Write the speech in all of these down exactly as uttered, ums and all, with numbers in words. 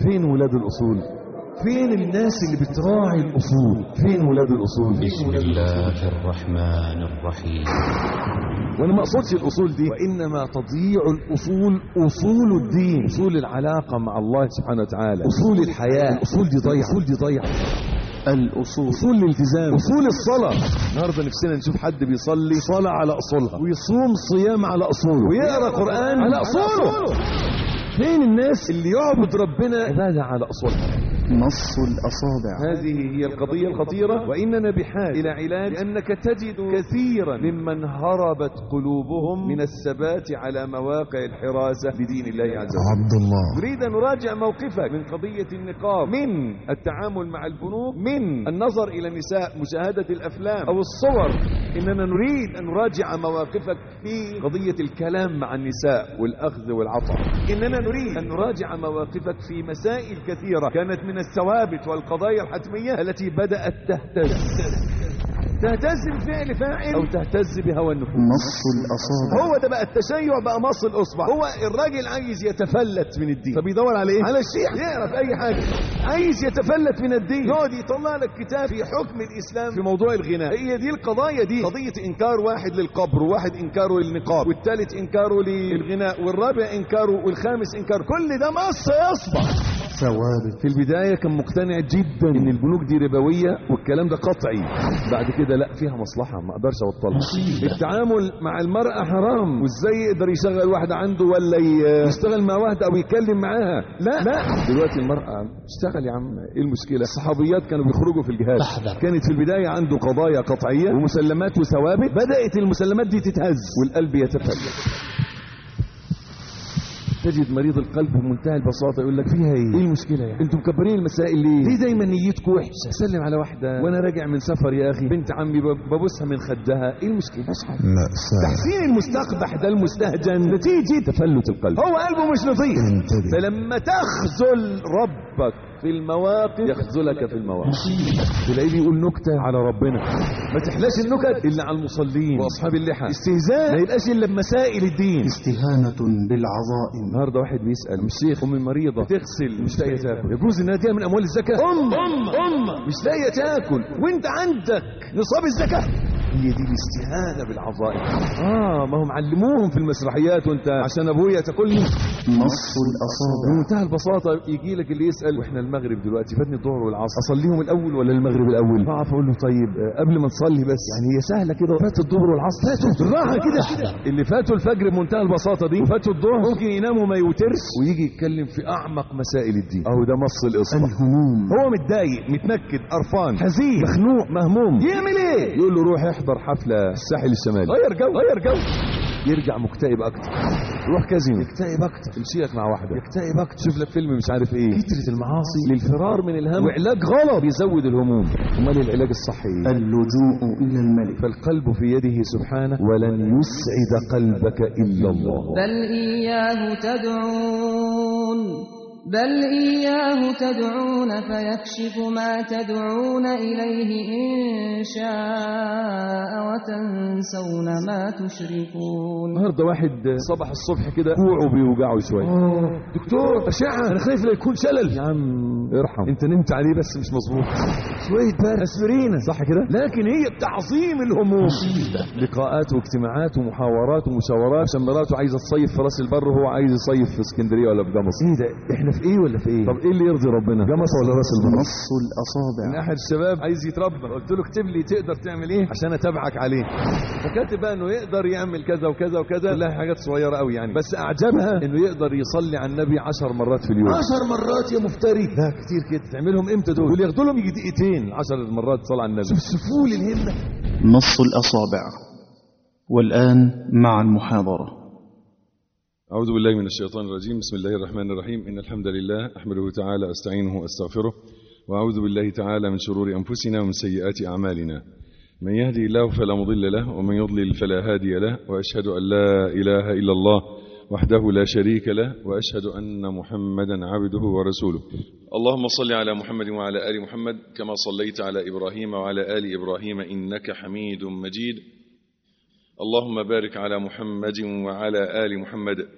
فين ولاد الأصول؟ فين الناس اللي بتراعي الأصول؟ فين ولاد الأصول؟ بسم الله الرحمن الرحيم. وانا ما اقصدش الاصول دي، وانما تضييع الاصول، اصول الدين، اصول العلاقه مع الله سبحانه وتعالى، اصول الحياه. الاصول دي ضيعه، الاصول دي ضيعه. الأصول، اصول الالتزام، اصول الصلاه. النهارده نفسنا نشوف حد بيصلي صلاه على اصولها، ويصوم صيام على اصوله، ويقرا قران على اصوله. فين الناس اللي يعبد ربنا عباده على اصولها؟ نص الأصابع. هذه هي القضية الخطيرة، وإننا بحاجة إلى علاج، لأنك تجد كثيرا ممن هربت قلوبهم من الثبات على مواقع الحراسة لدين الله عز وجل. عبد الله، نريد أن نراجع موقفك من قضية النقاب، من التعامل مع البنوك، من النظر إلى النساء، مشاهدة الأفلام أو الصور. إننا نريد أن نراجع مواقفك في قضية الكلام مع النساء والأخذ والعطاء. إننا نريد أن نراجع مواقفك في مسائل كثيرة كانت من الثوابت والقضايا الحتمية التي بدأت تهتز تهتز بفعل فاعل أو تهتز بهوى النفوس. نص الأصابع. هو ده بقى التشيع، بقى مص الأصبع. هو الراجل عايز يتفلت من الدين، فبيدور على ايه؟ على الشيح، يعرف أي حاجة. عايز يتفلت من الدين، يقعد يطلع لك كتاب في حكم الإسلام في موضوع الغناء. هي دي القضايا دي، قضية إنكار واحد للقبر، وواحد إنكاره للنقاب، والثالث إنكاره للغناء، والرابع إنكاره، والخامس إنكار. كل ده مص أصبع. ثوابت. في البداية كان مقتنع جدا ان البنوك دي ربوية والكلام ده قطعي. بعد كده لا، فيها مصلحة ما اقدرش ابطلها. التعامل مع المرأة حرام، وازاي يقدر يشغل واحدة عنده ولا يشتغل مع واحدة او يتكلم معاها؟ لا لا، دلوقتي المرأة اشتغل يا عم، ايه المشكلة؟ الصحابيات كانوا بيخرجوا في الجهاد، كانت في البداية عنده قضايا قطعية ومسلمات وثوابت، بدأت المسلمات دي تتهز والقلب يتفلت. تجد مريض القلب بمنتهى البساطه يقول لك فيها ايه؟ ايه المشكله يعني؟ انتوا مكبرين المسائل ليه؟ ليه دايما نيتكم وحشه؟ اسلم على واحده وانا راجع من سفر يا اخي، بنت عمي ببوسها من خدها، ايه المشكله؟ مش حاجه. لا، تحسين المستقبح ده المستهجن نتيجه تفلت القلب، هو قلبه مش نظيف. فلما تخذل ربك في المواقف يخذلك في المواقف. تلاقيه بيقول نكته على ربنا، ما تحلاش النكت الا على المصلين واصحاب اللحى. استهزاء ما يبقاش الا بمسائل الدين. استهانة بالعظائم. النهارده واحد بيسال الشيخ، ام مريضه تغسل مش لاقيه تاكل، يجوز انها تديها من اموال الزكاه؟ ام ام ام مش لاقيه تاكل وانت عندك نصاب الزكاه. هي دي الاستهانه بالعظائم. اه ما هم علموهم في المسرحيات، وانت عشان ابويا تاكلني. نص الاصابع. بمنتهى البساطه يجي لك اللي يسال، واحنا المغرب دلوقتي فاتني الظهر والعصر، اصليهم الاول ولا المغرب الاول؟ اقف اقول له طيب قبل ما تصلي بس، يعني هي سهله كده، فات الظهر والعصر فاتوا بالراحه كده. اللي فاتوا الفجر بمنتهى البساطه دي وفاتوا الظهر ممكن يناموا ما يوترش ويجي يتكلم في اعمق مسائل الدين. اهو ده مص الاصبع. الهموم. هو متضايق، متنكد، قرفان، حزين، مخنوق، مهموم، يعمل ايه؟ يقول له روح احضر حفله الساحل الشمالي، غير جو غير جو. يرجع مكتئب اكتر، يروح كازينو يكتئب اكتر، تمشي لك مع واحده يكتئب اكتر، شوف لك فيلم مش عارف ايه. كترة المعاصي للفرار من الهم، وعلاج غلط بيزود الهموم. امال العلاج الصحي ايه؟ اللجوء الى الملك. فالقلب في يده سبحانه، ولن يسعد قلبك الا الله. بل اياه تدعون بل إياه تدعون فيكشف ما تدعون إليه إن شاء وتنسون ما تشركون. النهارده واحد صبح الصبح كده كوعه بيوجعه شويه، اه دكتور أشعة أنا خايف لا يكون شلل. يا عم ارحم، أنت نمت عليه بس مش مظبوط، شوية برد أسبرينة صح كده. لكن هي بتعظيم الهموم، لقاءات واجتماعات ومحاورات ومشاورات، عشان مراته عايزة تصيف في راس البر وهو عايز يصيف في اسكندرية ولا في جمص. ايه ده؟ احنا في ايه ولا في ايه؟ طب ايه اللي يرضي ربنا، جمص ولا راس البر؟ نص الاصابع. من احد الشباب عايز يتربى، قلت له اكتب لي تقدر تعمل ايه عشان اتابعك عليه. فكاتب بقى انه يقدر يعمل كذا وكذا وكذا، كلها حاجات صغيره قوي يعني، بس اعجبها انه يقدر يصلي على النبي عشر مرات في اليوم. عشر مرات يا مفتري، لا كتير كده. تعملهم امتى دول؟ دول ياخدوا لهم يجي دقيقتين عشر مرات صلاه على النبي. شوف سفول الهمه. نص الاصابع. والان مع المحاضره. أعوذ بالله من الشيطان الرجيم. بسم الله الرحمن الرحيم. إن الحمد لله أحمده تعالى أستعينه وأستغفره، وأعوذ بالله تعالى من شرور أنفسنا ومن سيئات أعمالنا. من يهدي الله فلا مضل له، ومن يضلل فلا هادي له، وأشهد أن لا إله إلا الله وحده لا شريك له، وأشهد أن محمدا عبده ورسوله. اللهم صل على محمد وعلى آل محمد كما صليت على إبراهيم وعلى آل إبراهيم إنك حميد مجيد. اللهم بارك على محمد وعلى آل محمد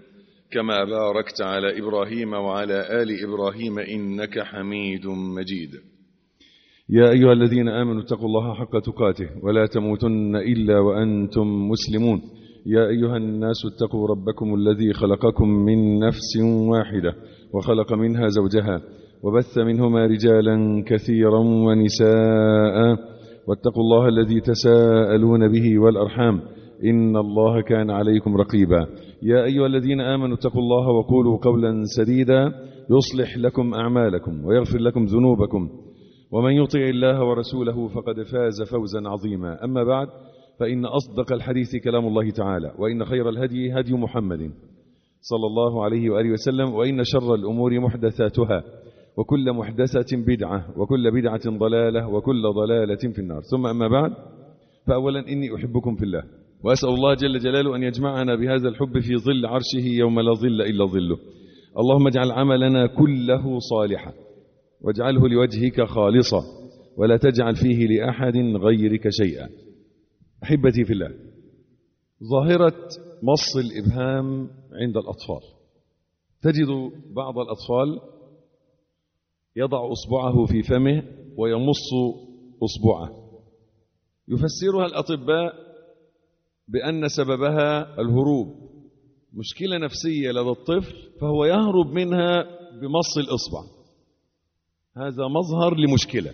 كما باركت على إبراهيم وعلى آل إبراهيم إنك حميد مجيد. يا أيها الذين آمنوا اتقوا الله حق تقاته ولا تموتن إلا وأنتم مسلمون. يا أيها الناس اتقوا ربكم الذي خلقكم من نفس واحدة وخلق منها زوجها وبث منهما رجالا كثيرا ونساء واتقوا الله الذي تساءلون به والأرحام إن الله كان عليكم رقيبا. يا أيها الذين آمنوا اتقوا الله وقولوا قولا سديدا يصلح لكم أعمالكم ويغفر لكم ذنوبكم ومن يطع الله ورسوله فقد فاز فوزا عظيما. أما بعد فإن أصدق الحديث كلام الله تعالى وإن خير الهدي هدي محمد صلى الله عليه وآله وسلم وإن شر الأمور محدثاتها وكل محدثة بدعة وكل بدعة ضلالة وكل ضلالة في النار. ثم أما بعد فأولا إني أحبكم في الله وأسأل الله جل جلاله أن يجمعنا بهذا الحب في ظل عرشه يوم لا ظل إلا ظله. اللهم اجعل عملنا كله صالحا واجعله لوجهك خالصا ولا تجعل فيه لأحد غيرك شيئا. أحبتي في الله، ظاهرة مص الإبهام عند الأطفال. تجد بعض الأطفال يضع أصبعه في فمه ويمص أصبعه، يفسرها الأطباء بأن سببها الهروب، مشكلة نفسية لدى الطفل فهو يهرب منها بمص الإصبع. هذا مظهر لمشكلة،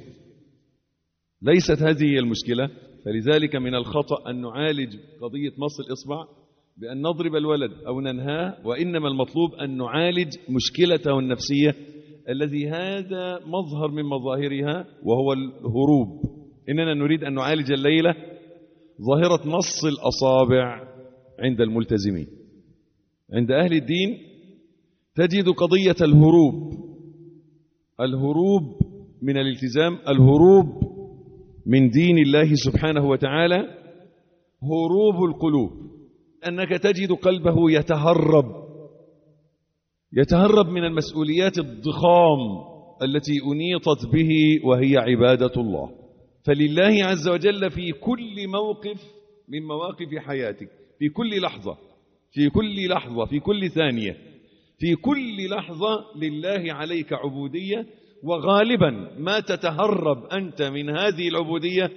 ليست هذه هي المشكلة. فلذلك من الخطأ أن نعالج قضية مص الإصبع بأن نضرب الولد أو ننهاه، وإنما المطلوب أن نعالج مشكلته النفسية الذي هذا مظهر من مظاهرها وهو الهروب. إننا نريد أن نعالج الليلة ظاهرة مص الأصابع عند الملتزمين. عند أهل الدين تجد قضية الهروب، الهروب من الالتزام، الهروب من دين الله سبحانه وتعالى، هروب القلوب. أنك تجد قلبه يتهرب يتهرب من المسؤوليات الضخام التي أنيطت به وهي عبادة الله. فلله عز وجل في كل موقف من مواقف حياتك، في كل لحظة في كل لحظة في كل ثانية في كل لحظة لله عليك عبودية، وغالبا ما تتهرب أنت من هذه العبودية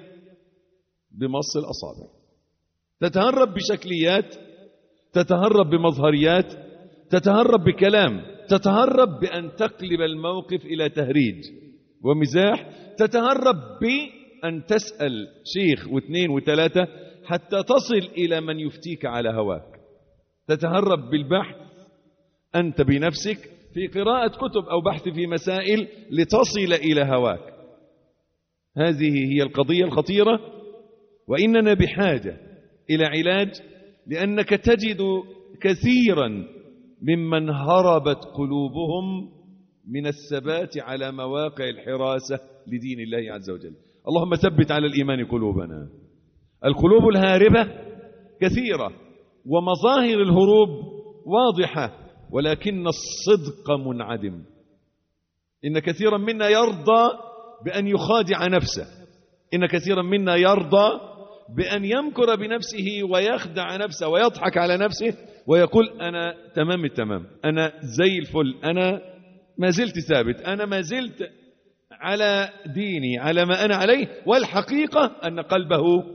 بمص الأصابع. تتهرب بشكليات، تتهرب بمظهريات، تتهرب بكلام، تتهرب بأن تقلب الموقف إلى تهريج ومزاح، تتهرب بأن تسأل شيخ واثنين وثلاثة حتى تصل إلى من يفتيك على هواك، تتهرب بالبحث أنت بنفسك في قراءة كتب أو بحث في مسائل لتصل إلى هواك. هذه هي القضية الخطيرة، وإننا بحاجة إلى علاج، لأنك تجد كثيرا ممن هربت قلوبهم من الثبات على مواقع الحراسة لدين الله عز وجل. اللهم ثبت على الإيمان قلوبنا. القلوب الهاربة كثيرة ومظاهر الهروب واضحة، ولكن الصدق منعدم. إن كثيرا منا يرضى بأن يخادع نفسه، إن كثيرا منا يرضى بأن يمكر بنفسه ويخدع نفسه ويضحك على نفسه ويقول أنا تمام التمام، أنا زي الفل، أنا ما زلت ثابت، أنا ما زلت على ديني، على ما أنا عليه، والحقيقة أن قلبه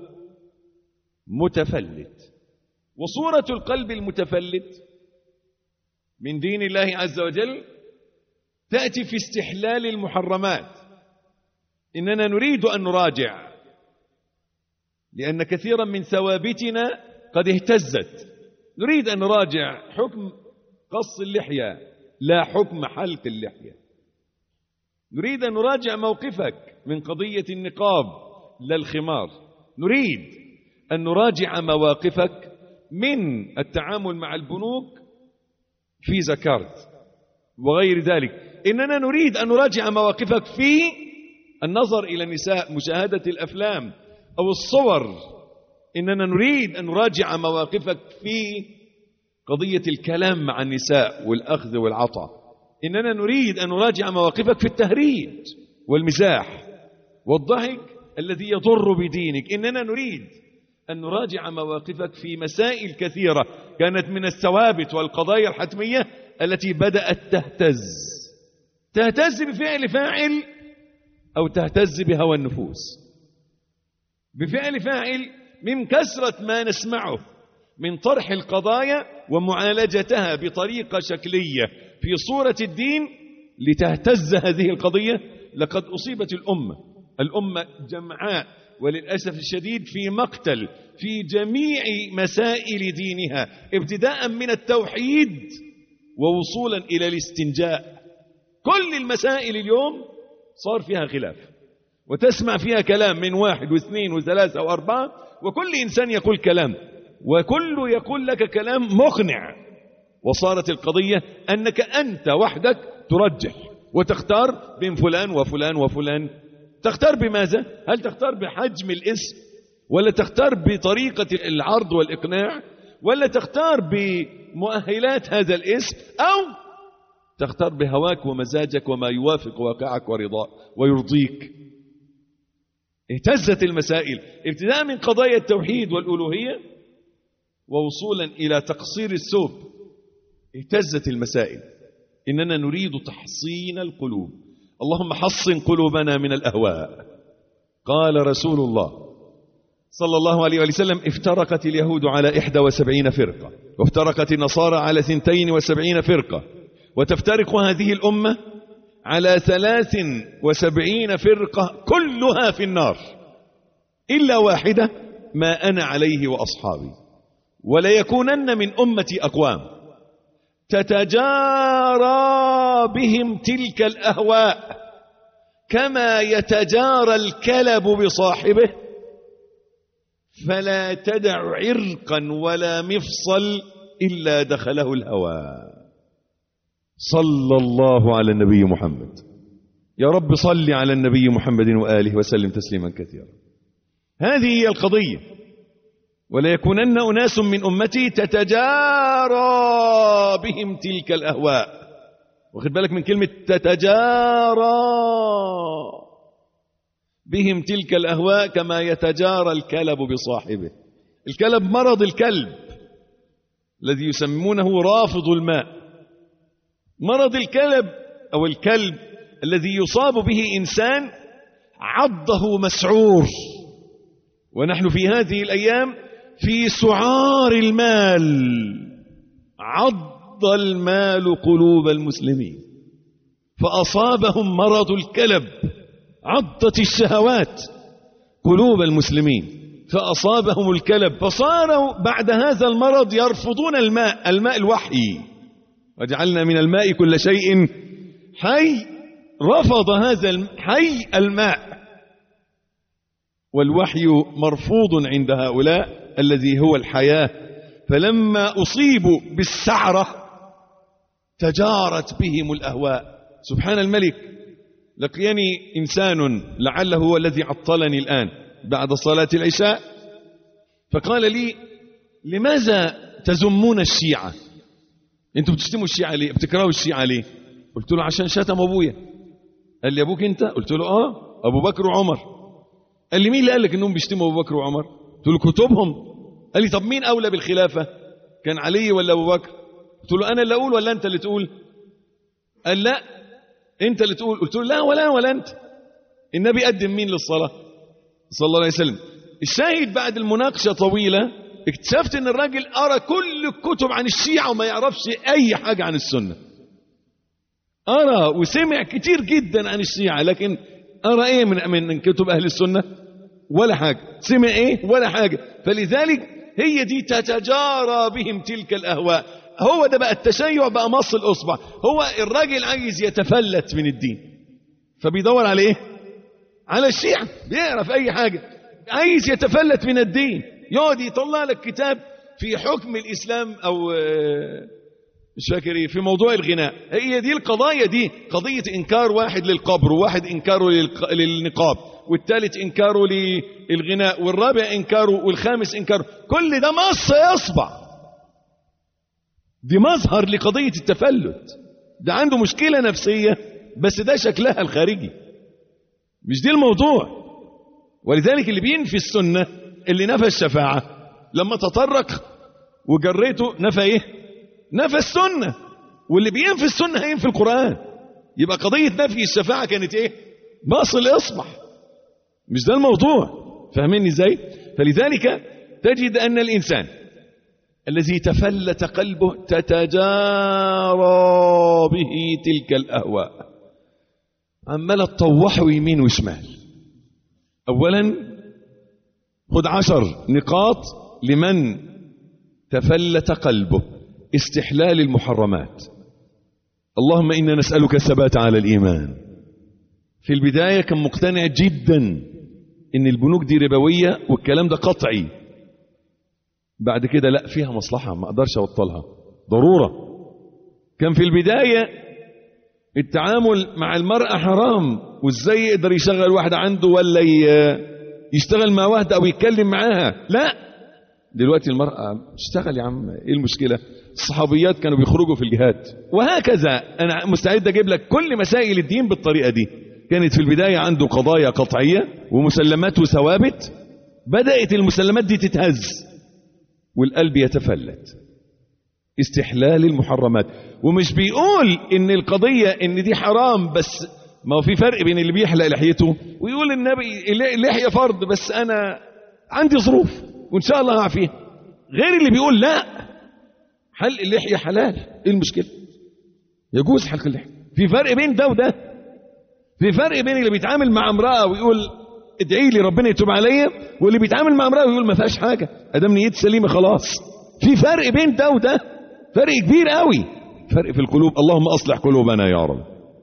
متفلت. وصورة القلب المتفلت من دين الله عز وجل تأتي في استحلال المحرمات. إننا نريد أن نراجع، لأن كثيرا من ثوابتنا قد اهتزت. نريد أن نراجع حكم قص اللحية لا حكم حلق اللحية. نريد أن نراجع موقفك من قضية النقاب لا الخمار. نريد أن نراجع مواقفك من التعامل مع البنوك في زكارت وغير ذلك. إننا نريد أن نراجع مواقفك في النظر إلى النساء، مشاهدة الأفلام أو الصور. إننا نريد أن نراجع مواقفك في قضية الكلام مع النساء والأخذ والعطاء. إننا نريد أن نراجع مواقفك في التهريج والمزاح والضحك الذي يضر بدينك. إننا نريد أن نراجع مواقفك في مسائل كثيرة كانت من الثوابت والقضايا الحتمية التي بدأت تهتز تهتز بفعل فاعل أو تهتز بهوى النفوس. بفعل فاعل من كثرة ما نسمعه من طرح القضايا ومعالجتها بطريقة شكلية في صورة الدين لتهتز هذه القضية. لقد أصيبت الأمة الأمة جمعاء وللأسف الشديد في مقتل في جميع مسائل دينها، ابتداء من التوحيد ووصولا إلى الاستنجاء. كل المسائل اليوم صار فيها خلاف، وتسمع فيها كلام من واحد واثنين وثلاثة وأربعة، وكل إنسان يقول كلام، وكل يقول لك كلام مقنع. وصارت القضية أنك أنت وحدك ترجح وتختار بين فلان وفلان وفلان. تختار بماذا؟ هل تختار بحجم الاسم، ولا تختار بطريقة العرض والإقناع، ولا تختار بمؤهلات هذا الاسم، أو تختار بهواك ومزاجك وما يوافق واقعك ورضاك ويرضيك؟ اهتزت المسائل ابتداء من قضايا التوحيد والألوهية ووصولا إلى تقصير الثوب. اهتزت المسائل. إننا نريد تحصين القلوب. اللهم حصن قلوبنا من الأهواء. قال رسول الله صلى الله عليه وسلم: افترقت اليهود على إحدى وسبعين فرقة، وافترقت النصارى على ثنتين وسبعين فرقة، وتفترق هذه الأمة على ثلاث وسبعين فرقة كلها في النار إلا واحدة ما أنا عليه وأصحابي. وليكونن من أمتي أقوام تتجارى بهم تلك الأهواء كما يتجارى الكلب بصاحبه، فلا تدع عرقا ولا مفصل إلا دخله الهوى. صلى الله على النبي محمد. يا رب صل على النبي محمد وآله وسلم تسليما كثيرا. هذه هي القضية. ولا يكونن أناس من أمتي تتجارى بهم تلك الأهواء. واخد بالك من كلمة تتجارى بهم تلك الأهواء كما يتجارى الكلب بصاحبه. الكلب مرض الكلب الذي يسمونه رافض الماء. مرض الكلب أو الكلب الذي يصاب به إنسان عضه مسعور. ونحن في هذه الأيام في سعار المال. عض المال قلوب المسلمين فأصابهم مرض الكلب. عضت الشهوات قلوب المسلمين فأصابهم الكلب، فصاروا بعد هذا المرض يرفضون الماء. الماء الوحي، وجعلنا من الماء كل شيء حي. رفض هذا الحي الماء، والوحي مرفوض عند هؤلاء الذي هو الحياة. فلما أصيبوا بالسعرة تجارت بهم الأهواء. سبحان الملك. لقيني إنسان لعله هو الذي عطلني الآن بعد صلاة العشاء، فقال لي: لماذا تذمون الشيعة؟ انتوا بتشتموا الشيعة ليه؟ بتكرهوا الشيعة ليه؟ قلت له: عشان شتم أبويا. قال لي: أبوك أنت؟ قلت له: آه، أبو بكر وعمر. قال لي: مين اللي قال لك إنهم بيشتموا أبو بكر وعمر؟ قلت له: كتبهم. قال لي: طب مين أولى بالخلافة؟ كان علي ولا أبو بكر؟ قلت له: أنا اللي أقول ولا أنت اللي تقول؟ قال: لا، أنت اللي تقول. قلت له: لا ولا ولا أنت. النبي قدم مين للصلاة صلى الله عليه وسلم؟ الشاهد بعد المناقشة طويلة اكتشفت ان الراجل قرأ كل الكتب عن الشيعة وما يعرفش اي حاجة عن السنة. قرأ وسمع كتير جدا عن الشيعة، لكن قرأ ايه من من كتب اهل السنة؟ ولا حاجة. سمع ايه؟ ولا حاجة. فلذلك هي دي تتجارى بهم تلك الاهواء. هو ده بقى التشيع، بقى مص الاصبع. هو الراجل عايز يتفلت من الدين، فبيدور على ايه؟ على الشيعة. بيعرف اي حاجة، عايز يتفلت من الدين، يقعد يطلع لك كتاب في حكم الإسلام أو مش فاكر ايه في موضوع الغناء. هي دي القضايا دي، قضية إنكار واحد للقبر، وواحد إنكاره للنقاب، والثالث إنكاره للغناء، والرابع إنكاره، والخامس إنكاره. كل ده مص يصبع. دي مظهر لقضية التفلت. ده عنده مشكلة نفسية، بس ده شكلها الخارجي، مش دي الموضوع. ولذلك اللي بينفي السنة اللي نفى الشفاعة لما تطرق وجريته نفى ايه؟ نفى السنة، واللي بينفي السنة هينفي القرآن. يبقى قضية نفي الشفاعة كانت ايه؟ باصل اصبح، مش ده الموضوع. فاهميني ازاي؟ فلذلك تجد ان الانسان الذي تفلت قلبه تتجارى به تلك الاهواء، عمال تطوحه يمين وشمال. اولا خد عشر نقاط لمن تفلت قلبه: استحلال المحرمات. اللهم إنا نسألك الثبات على الإيمان. في البداية كان مقتنع جدا إن البنوك دي ربوية والكلام ده قطعي. بعد كده لا، فيها مصلحة ما أقدرش أبطلها، ضرورة. كان في البداية التعامل مع المرأة حرام، وإزاي يقدر يشغل واحدة عنده ولا يشتغل مع واحدة أو يتكلم معاها. لا، دلوقتي المرأة اشتغل يا عم، ايه المشكلة؟ الصحابيات كانوا بيخرجوا في الجهاد، وهكذا. انا مستعد اجيب لك كل مسائل الدين بالطريقة دي. كانت في البداية عنده قضايا قطعية ومسلمات وثوابت، بدأت المسلمات دي تتهز والقلب يتفلت. استحلال المحرمات. ومش بيقول ان القضية ان دي حرام بس، ما هو في فرق بين اللي بيحلق لحيته ويقول النبي اللحية فرض بس انا عندي ظروف وإن شاء الله هعفيه، غير اللي بيقول لا، حلق اللحية حلال، إيه المشكلة؟ يجوز حلق اللحية. في فرق بين ده وده. في فرق بين اللي بيتعامل مع امرأة ويقول ادعي لي ربنا يتوب عليا، واللي بيتعامل مع امرأة ويقول ما فيهاش حاجة أدام نيتي سليمة خلاص. في فرق بين ده وده، فرق كبير قوي. فرق في القلوب. اللهم أصلح قلوبنا يا رب.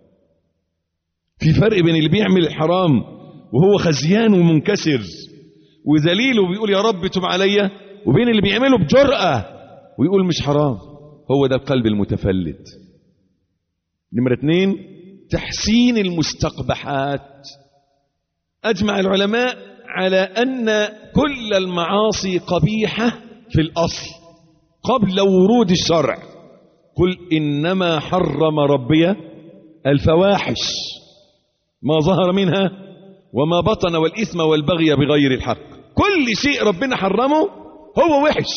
في فرق بين اللي بيعمل الحرام وهو خزيان ومنكسر وذليل وبيقول يا رب توب عليا، وبين اللي بيعمله بجرأة ويقول مش حرام. هو ده القلب المتفلت. نمرة اثنين، تحسين المستقبحات. أجمع العلماء على أن كل المعاصي قبيحة في الأصل قبل ورود الشرع. قل إنما حرم ربي الفواحش ما ظهر منها وما بطن والإثم والبغي بغير الحق. كل شيء ربنا حرمه هو وحش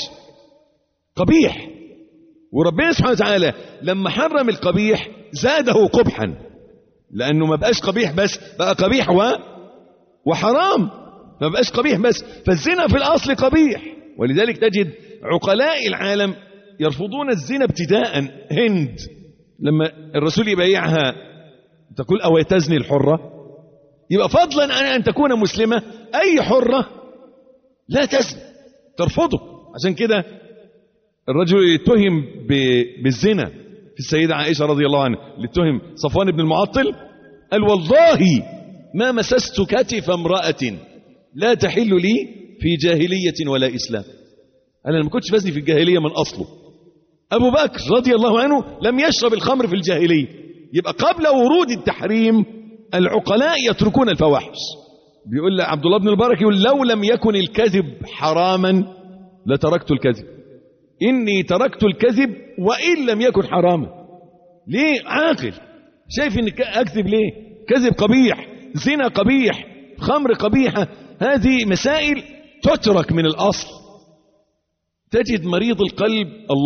قبيح. وربنا سبحانه وتعالى لما حرم القبيح زاده قبحا، لأنه ما بقاش قبيح بس، بقى قبيح و... وحرام. ما بقاش قبيح بس، فالزنا في الأصل قبيح. ولذلك تجد عقلاء العالم يرفضون الزنا ابتداء. هند لما الرسول يبايعها تقول أو تزني الحرة، يبقى فضلا عن أن تكون مسلمة أي حرة لا تزني، ترفضه. عشان كده الرجل يتهم بالزنا في السيدة عائشة رضي الله عنها، اللي اتهم صفوان بن المعطل، قال والله ما مسست كتف امرأة لا تحل لي في جاهلية ولا إسلام. أنا ما كنتش بزني في الجاهلية من أصله. أبو بكر رضي الله عنه لم يشرب الخمر في الجاهلية. يبقى قبل ورود التحريم العقلاء يتركون الفواحش. بيقول لعبد عبد الله بن المبارك، يقول لو لم يكن الكذب حراما لتركت الكذب. إني تركت الكذب وإن لم يكن حراما. ليه؟ عاقل شايف إن أكذب ليه؟ كذب قبيح، زنا قبيح، خمر قبيحة. هذه مسائل تترك من الأصل. تجد مريض القلب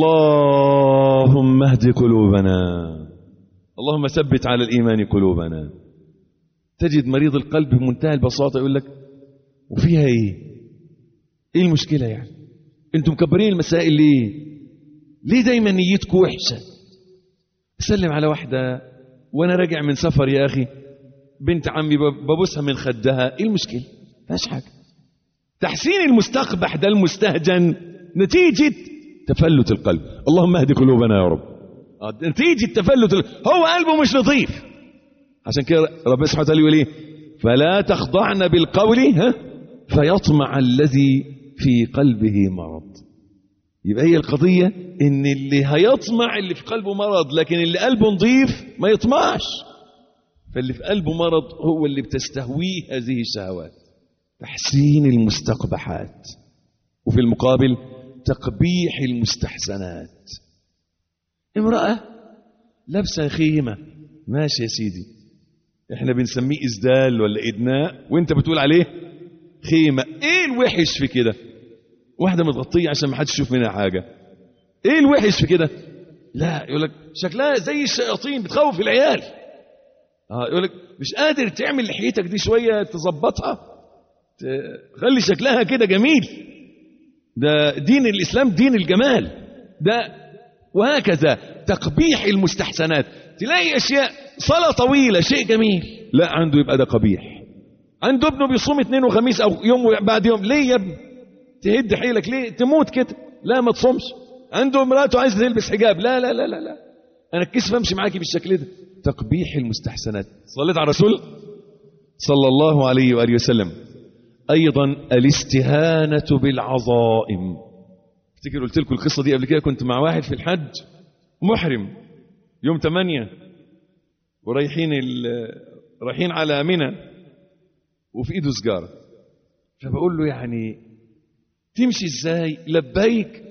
اللهم اهد قلوبنا، اللهم ثبت على الإيمان قلوبنا. تجد مريض القلب بمنتهى البساطة يقول لك وفيها ايه؟ ايه المشكلة يعني؟ انتم مكبرين المسائل ليه؟ ليه دايما نيتكم وحشة؟ سلم على واحدة وانا راجع من سفر يا اخي بنت عمي ببوسها من خدها، ايه المشكلة؟ مفيهاش حاجة. تحسين المستقبح ده المستهجن نتيجة تفلت القلب. اللهم اهد قلوبنا يا رب. نتيجة تفلت ال... هو قلبه مش لطيف. عشان كده ربنا سبحانه وتعالى يقول ايه؟ فلا تخضعن بالقول ها فيطمع الذي في قلبه مرض. يبقى هي القضية ان اللي هيطمع اللي في قلبه مرض، لكن اللي قلبه نظيف ما يطمعش. فاللي في قلبه مرض هو اللي بتستهويه هذه الشهوات. تحسين المستقبحات، وفي المقابل تقبيح المستحسنات. امرأة لابسة خيمة، ماشي يا سيدي، احنا بنسميه إسدال ولا إدناء، وانت بتقول عليه خيمة. ايه الوحش في كده؟ واحدة متغطية عشان ما حدش يشوف منها حاجة. ايه الوحش في كده؟ لا، يقول لك شكلها زي الشياطين بتخوف العيال. اه يقول لك مش قادر تعمل لحيتك دي شوية تظبطها، تخلي شكلها كده جميل. ده دين الإسلام دين الجمال ده. وهكذا تقبيح المستحسنات. تلاقي أشياء صلاة طويلة شيء جميل، لا عنده يبقى ده قبيح. عنده ابنه بيصوم اثنين وخميس أو يوم بعد يوم، ليه يا ابني تهد حيلك؟ ليه تموت كده؟ لا ما تصومش. عنده امراته عايزة تلبس حجاب، لا لا لا لا لا أنا الكسف أمشي معاكي بالشكل ده. تقبيح المستحسنات. صليت على الرسول صلى الله عليه وآله وسلم. أيضا الاستهانة بالعظائم. افتكر قلت لكم القصة دي قبل كده، كنت مع واحد في الحج محرم يوم ثمانية ورايحين رايحين على منى وفي ايده سجارة، فبقول له يعني تمشي ازاي؟ لبيك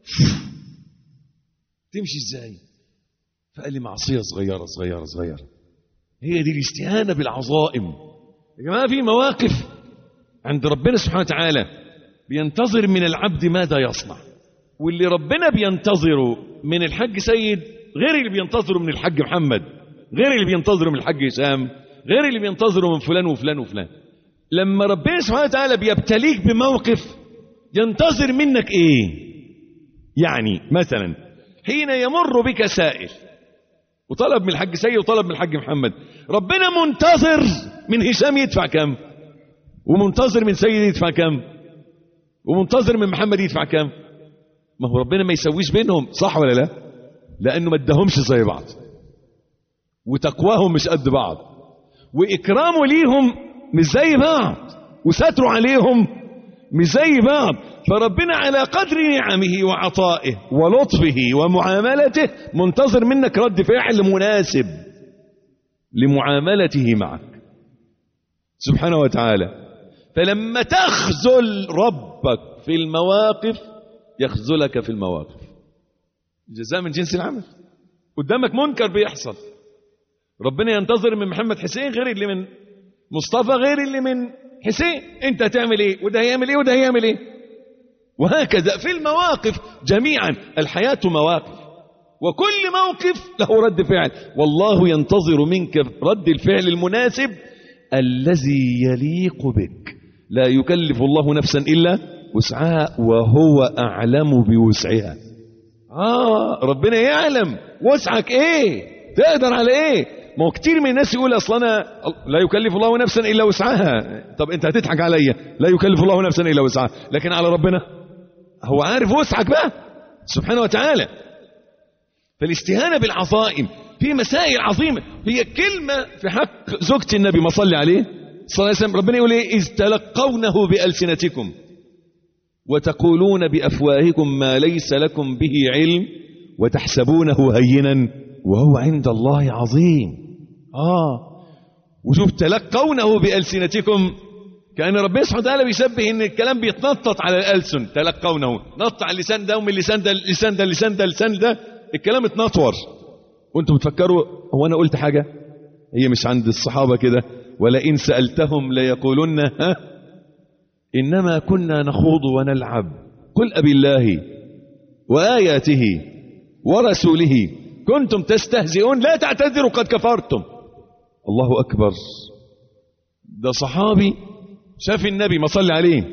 تمشي ازاي؟ فقال لي معصية صغيرة صغيرة صغيرة. هي دي الاستهانة بالعظائم. يا جماعة في مواقف عند ربنا سبحانه وتعالى بينتظر من العبد ماذا يصنع، واللي ربنا بينتظره من الحج سيد غير اللي بينتظره من الحج محمد، غير اللي بينتظره من الحج هشام، غير اللي بينتظره من فلان وفلان وفلان. لما ربنا سبحانه وتعالى بيبتليك بموقف ينتظر منك ايه؟ يعني مثلا حين يمر بك سائل وطلب من الحج سيد وطلب من الحج محمد، ربنا منتظر من هشام يدفع كم، ومنتظر من سيد يدفع كم، ومنتظر من محمد يدفع كم. ما هو ربنا ما يسويش بينهم، صح ولا لا؟ لأنه ما ادهمش زي بعض، وتقواهم مش قد بعض، وإكرامه ليهم مش زي بعض، وستره عليهم مش زي بعض. فربنا على قدر نعمه وعطائه ولطفه ومعاملته منتظر منك رد فعل مناسب لمعاملته معك سبحانه وتعالى. فلما تخذل ربك في المواقف يخذلك في المواقف. جزاء من جنس العمل. قدامك منكر بيحصل، ربنا ينتظر من محمد حسين غير اللي من مصطفى غير اللي من حسين. انت هتعمل ايه وده هيعمل ايه وده هيعمل ايه، وهكذا في المواقف جميعا. الحياة مواقف، وكل موقف له رد فعل، والله ينتظر منك رد الفعل المناسب الذي يليق بك. لا يكلف الله نفسا إلا وسعها وهو أعلم بوسعها. آه ربنا يعلم وسعك ايه، تقدر على ايه. ما هو كتير من الناس يقول اصلا انا لا يكلف الله نفسا الا وسعها. طب انت هتضحك عليا، لا يكلف الله نفسا الا وسعها، لكن على ربنا هو عارف وسعك بقى سبحانه وتعالى. فالاستهانة بالعظائم في مسائل عظيمة. هي كلمة في حق زوجة النبي ما صلي عليه صلى الله عليه وسلم، ربنا يقول ايه؟ إذ تلقونه بألسنتكم وتقولون بأفواهكم ما ليس لكم به علم وتحسبونه هينا وهو عند الله عظيم. آه وشوف تلقونه بألسنتكم، كأن ربنا سبحانه وتعالى بيشبه ان الكلام بيتنطط على الألسن. تلقونه نط على اللسان ده ومن اللسان ده اللسان ده اللسان ده اللسان ده، الكلام اتنطور وانتم بتفكروا هو انا قلت حاجة. هي مش عند الصحابة كده؟ ولئن سألتهم ليقولن ها إنما كنا نخوض ونلعب قل أبي الله وآياته ورسوله كنتم تستهزئون لا تعتذروا قد كفرتم. الله أكبر. ده صحابي شاف النبي ما صلى عليه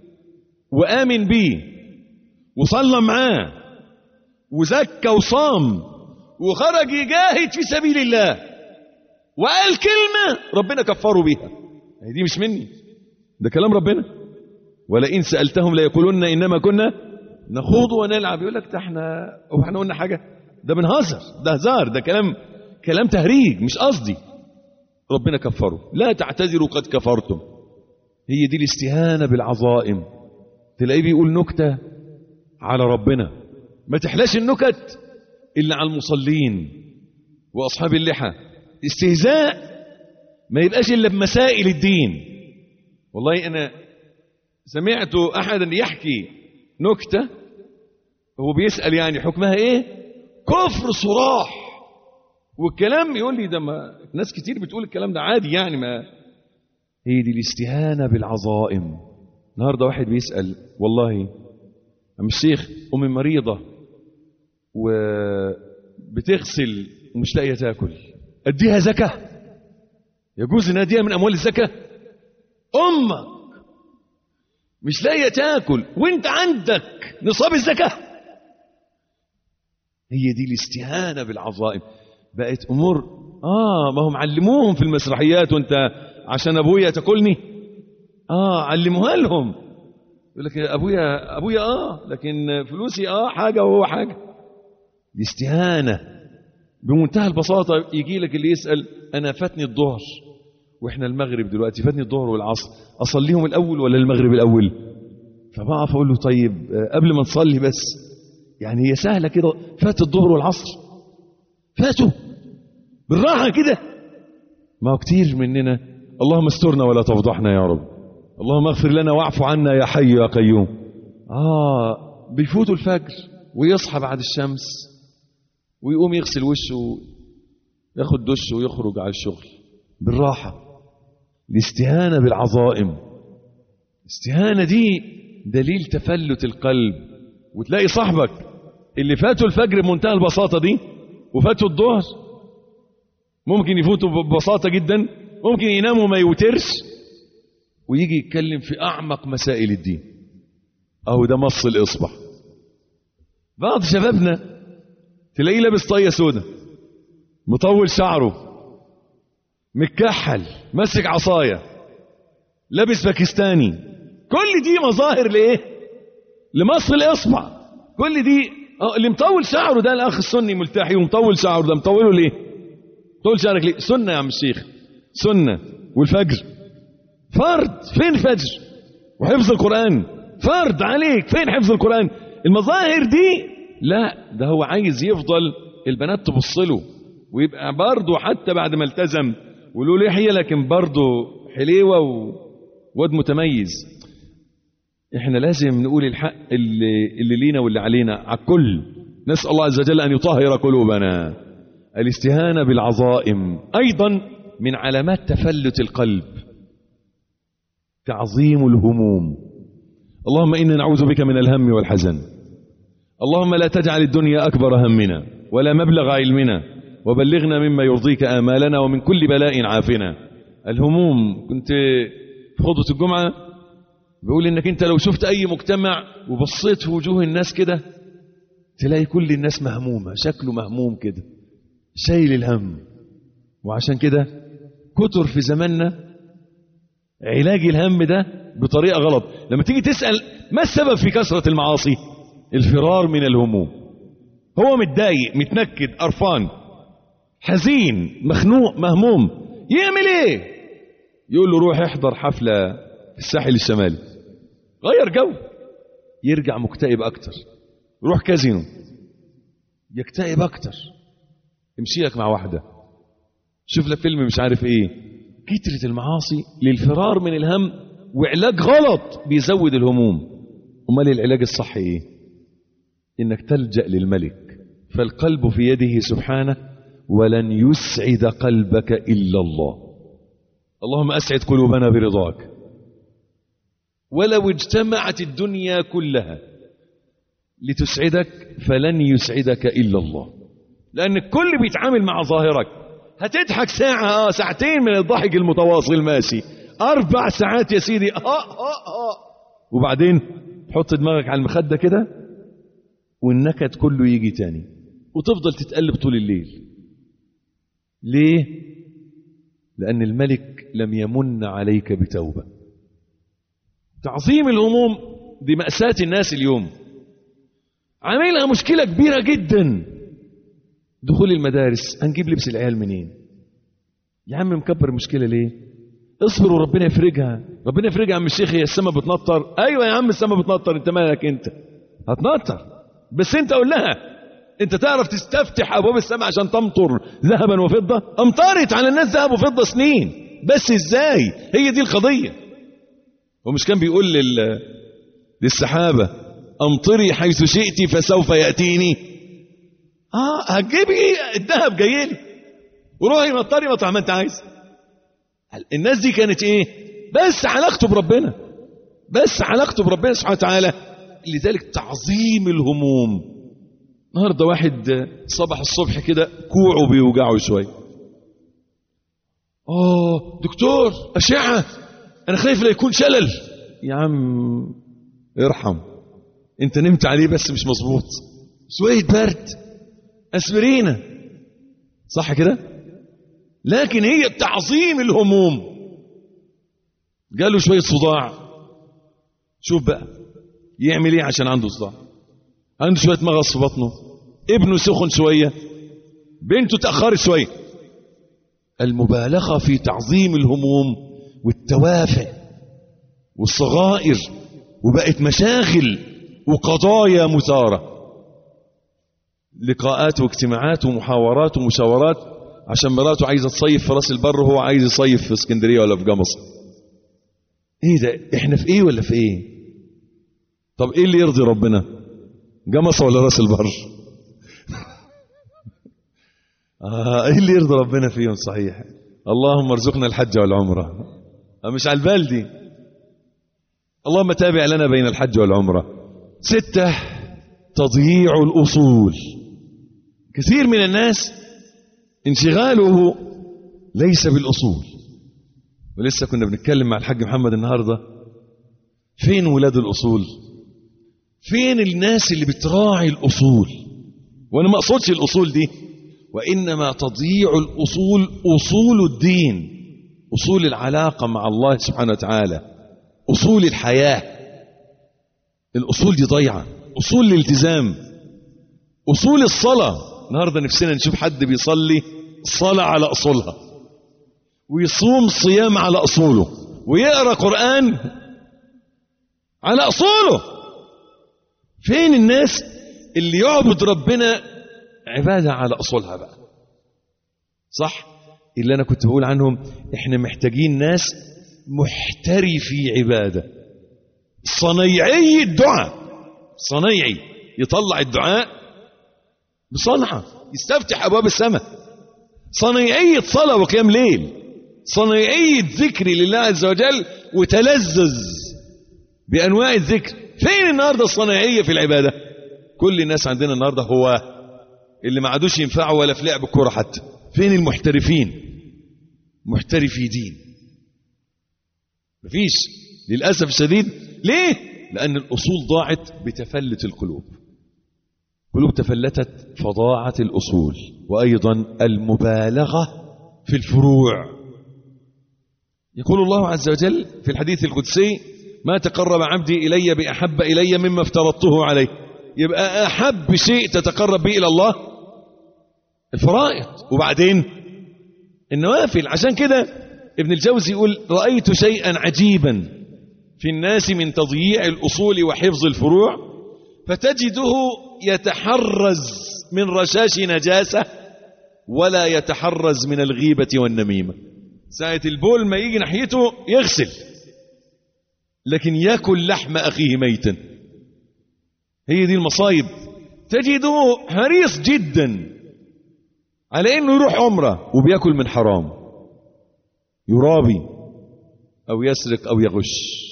وآمن بيه وصلى معاه وزكى وصام وخرج يجاهد في سبيل الله وقال كلمة ربنا كفروا بيها. دي مش مني، ده كلام ربنا. ولئن سألتهم ليقولون إنما كنا نخوض ونلعب. يقول لك ده احنا هو احنا قلنا حاجة؟ ده بنهزر، ده هزار، ده كلام كلام تهريج مش قصدي. ربنا كفروا لا تعتذروا قد كفرتم. هي دي الاستهانة بالعظائم. تلاقيه بيقول نكتة على ربنا، ما تحلاش النكت إلا على المصلين وأصحاب اللحى. استهزاء ما يبقاش إلا بمسائل الدين. والله أنا سمعت أحدا يحكي نكتة هو بيسأل يعني حكمها إيه، كفر صراح، والكلام يقول لي ده ما ناس كتير بتقول الكلام ده عادي يعني. ما هي دي الاستهانة بالعظائم. النهاردة واحد بيسأل والله عم الشيخ أمي مريضة وبتغسل ومش لاقية تاكل، أديها زكاة؟ يجوز أن أديها من أموال الزكاة؟ أمك مش لاقية تاكل وانت عندك نصاب الزكاة. هي دي الاستهانة بالعظائم. بقت أمور آه ما هم علموهم في المسرحيات، وانت عشان أبويا تاكلني آه علموها لهم. يقول لك أبويا أبويا آه لكن فلوسي آه حاجة وهو حاجة. الاستهانة بمنتهى البساطة. يجي لك اللي يسأل أنا فاتني الظهر وإحنا المغرب دلوقتي، فاتني الظهر والعصر، أصليهم الأول ولا المغرب الأول؟ فبقف أقول له طيب قبل ما نصلي بس، يعني هي سهلة كده، فات الظهر والعصر فاتوا بالراحة كده. ما هو كتير مننا اللهم استرنا ولا تفضحنا يا رب، اللهم اغفر لنا واعف عنا يا حي يا قيوم. آه بيفوتوا الفجر ويصحى بعد الشمس ويقوم يغسل وشه ياخد دش ويخرج على الشغل بالراحة. الاستهانة بالعظائم، الاستهانة دي دليل تفلت القلب. وتلاقي صاحبك اللي فاتوا الفجر بمنتهى البساطة دي وفاتوا الظهر ممكن يفوتوا ببساطة جدا، ممكن يناموا ما يوترش ويجي يتكلم في أعمق مسائل الدين. أهو ده مص الإصبع. بعض شبابنا تلاقيه لابس طاقية سودة، مطول شعره، متكحل، ماسك عصاية، لابس باكستاني. كل دي مظاهر لإيه؟ لمص الإصبع. كل دي اه اللي مطول شعره ده الأخ السني ملتحي ومطول شعره ده، مطوله ليه؟ مطول شعرك ليه؟ سنة يا عم الشيخ، سنة. والفجر فرض، فين الفجر؟ وحفظ القرآن فرض عليك، فين حفظ القرآن؟ المظاهر دي لا، ده هو عايز يفضل البنات تبصله ويبقى برضه حتى بعد ما التزم وله لحية لكن برضه حليوة وواد متميز. احنا لازم نقول الحق اللي, اللي لينا واللي علينا على الكل. نسأل الله عز وجل أن يطهر قلوبنا. الاستهانة بالعظائم أيضا من علامات تفلت القلب تعظيم الهموم. اللهم إنا نعوذ بك من الهم والحزن. اللهم لا تجعل الدنيا أكبر همنا ولا مبلغ علمنا، وبلغنا مما يرضيك آمالنا، ومن كل بلاء عافنا. الهموم. كنت في خطبة الجمعة بيقول إنك أنت لو شفت أي مجتمع وبصيت في وجوه الناس كده تلاقي كل الناس مهمومة، شكله مهموم كده، شايل الهم. وعشان كده كتر في زماننا علاج الهم ده بطريقة غلط. لما تيجي تسأل ما السبب في كثرة المعاصي؟ الفرار من الهموم. هو متضايق، متنكد، قرفان، حزين، مخنوق، مهموم، يعمل ايه؟ يقول له روح احضر حفلة في الساحل الشمالي، غير جو، يرجع مكتئب اكتر. روح كازينو، يكتئب اكتر. امشي لك مع واحدة، شوف لك فيلم مش عارف ايه. كترة المعاصي للفرار من الهم، وعلاج غلط بيزود الهموم. امال العلاج الصحي ايه؟ انك تلجأ للملك، فالقلب في يده سبحانه، ولن يسعد قلبك إلا الله. اللهم أسعد قلوبنا برضاك. ولو اجتمعت الدنيا كلها لتسعدك فلن يسعدك إلا الله، لأن الكل بيتعامل مع ظاهرك. هتضحك ساعة آه ساعتين من الضحك المتواصل ماشي، أربع ساعات يا سيدي آه آه آه وبعدين تحط دماغك على المخدة كده والنكد كله يجي تاني وتفضل تتقلب طول الليل. ليه؟ لأن الملك لم يمن عليك بتوبة. تعظيم الهموم دي مأساة الناس اليوم، عاملها مشكلة كبيرة جدا. دخول المدارس، هنجيب لبس العيال منين؟ يا عم مكبر المشكلة ليه؟ اصبر وربنا يفرجها. ربنا يفرجها يا عم الشيخ، هي السما بتنطر. ايوه يا عم السما بتنطر، انت مالك؟ انت هتنطر بس انت قول لها انت تعرف تستفتح ابواب السماء عشان تمطر ذهبا وفضة؟ امطرت على الناس ذهب وفضة سنين، بس ازاي؟ هي دي القضية. ومش كان بيقول لل... للسحابة امطري حيث شئتي فسوف يأتيني؟ اه هتجيبي الذهب جايلي، وروحي مطري مطرح ما انت عايز. الناس دي كانت ايه؟ بس علاقته بربنا. بس علاقته بربنا سبحانه وتعالى. لذلك تعظيم الهموم. النهارده واحد صبح الصبح كده كوعه بيوجعه شويه، اه دكتور اشعه انا خايف لا يكون شلل. يا عم ارحم، انت نمت عليه بس مش مظبوط، شويه برد اسبرينه، صح كده؟ لكن هي تعظيم الهموم. جاله شويه صداع، شوف بقى يعمل ايه عشان عنده صداع، عنده شويه مغص في بطنه، ابنه سخن شويه، بنته تاخرت شويه. المبالغه في تعظيم الهموم والتوافه والصغائر، وبقت مشاغل وقضايا مثاره، لقاءات واجتماعات ومحاورات ومشاورات عشان مراته عايزه تصيف في راس البر وهو عايز يصيف في اسكندريه ولا في جمصة. ايه ده؟ احنا في ايه ولا في ايه؟ طب ايه اللي يرضي ربنا، جمصة ولا راس البر؟ آه ايه اللي يرضي ربنا فيهم؟ صحيح. اللهم ارزقنا الحج والعمره. مش على البال دي. اللهم تابع لنا بين الحج والعمره. ستة، تضييع الأصول. كثير من الناس انشغاله ليس بالأصول. ولسه كنا بنتكلم مع الحاج محمد النهاردة، فين ولاد الأصول؟ فين الناس اللي بتراعي الأصول؟ وأنا ما أقصدش الأصول دي، وإنما تضييع الأصول، أصول الدين، أصول العلاقة مع الله سبحانه وتعالى، أصول الحياة. الأصول دي ضيعة. أصول الالتزام، أصول الصلاة. النهاردة نفسنا نشوف حد بيصلي صلاة على أصولها، ويصوم صيام على أصوله، ويقرأ قرآن على أصوله. فين الناس اللي يعبد ربنا عبادة على أصولها بقى؟ صح؟ اللي أنا كنت بقول عنهم إحنا محتاجين ناس محترفي عبادة، صنيعي الدعاء، صنيعي يطلع الدعاء بصنعة، يستفتح أبواب السماء، صنيعية صلاة وقيام ليل، صنيعية ذكر لله عز وجل وتلذذ بأنواع الذكر. فين النهاردة الصنيعية في العبادة؟ كل الناس عندنا النهاردة هو اللي ما عادوش ينفعوا ولا في لعب الكرة حتى. فين المحترفين؟ محترفي دين مفيش للأسف الشديد. ليه؟ لأن الأصول ضاعت بتفلت القلوب، قلوب تفلتت فضاعت الأصول. وأيضا المبالغة في الفروع. يقول الله عز وجل في الحديث القدسي: ما تقرب عبدي إلي بأحب إلي مما افترضته عليه. يبقى أحب شيء تتقرب به إلى الله الفرائض، وبعدين النوافل. عشان كده ابن الجوزي يقول: رأيت شيئا عجيبا في الناس من تضييع الأصول وحفظ الفروع، فتجده يتحرز من رشاش نجاسة ولا يتحرز من الغيبة والنميمة. ساعة البول ما يجي ناحيته يغسل، لكن يأكل لحم أخيه ميتا. هي دي المصايب. تجده حريص جدا على انه يروح عمره وبيأكل من حرام، يرابي او يسرق او يغش.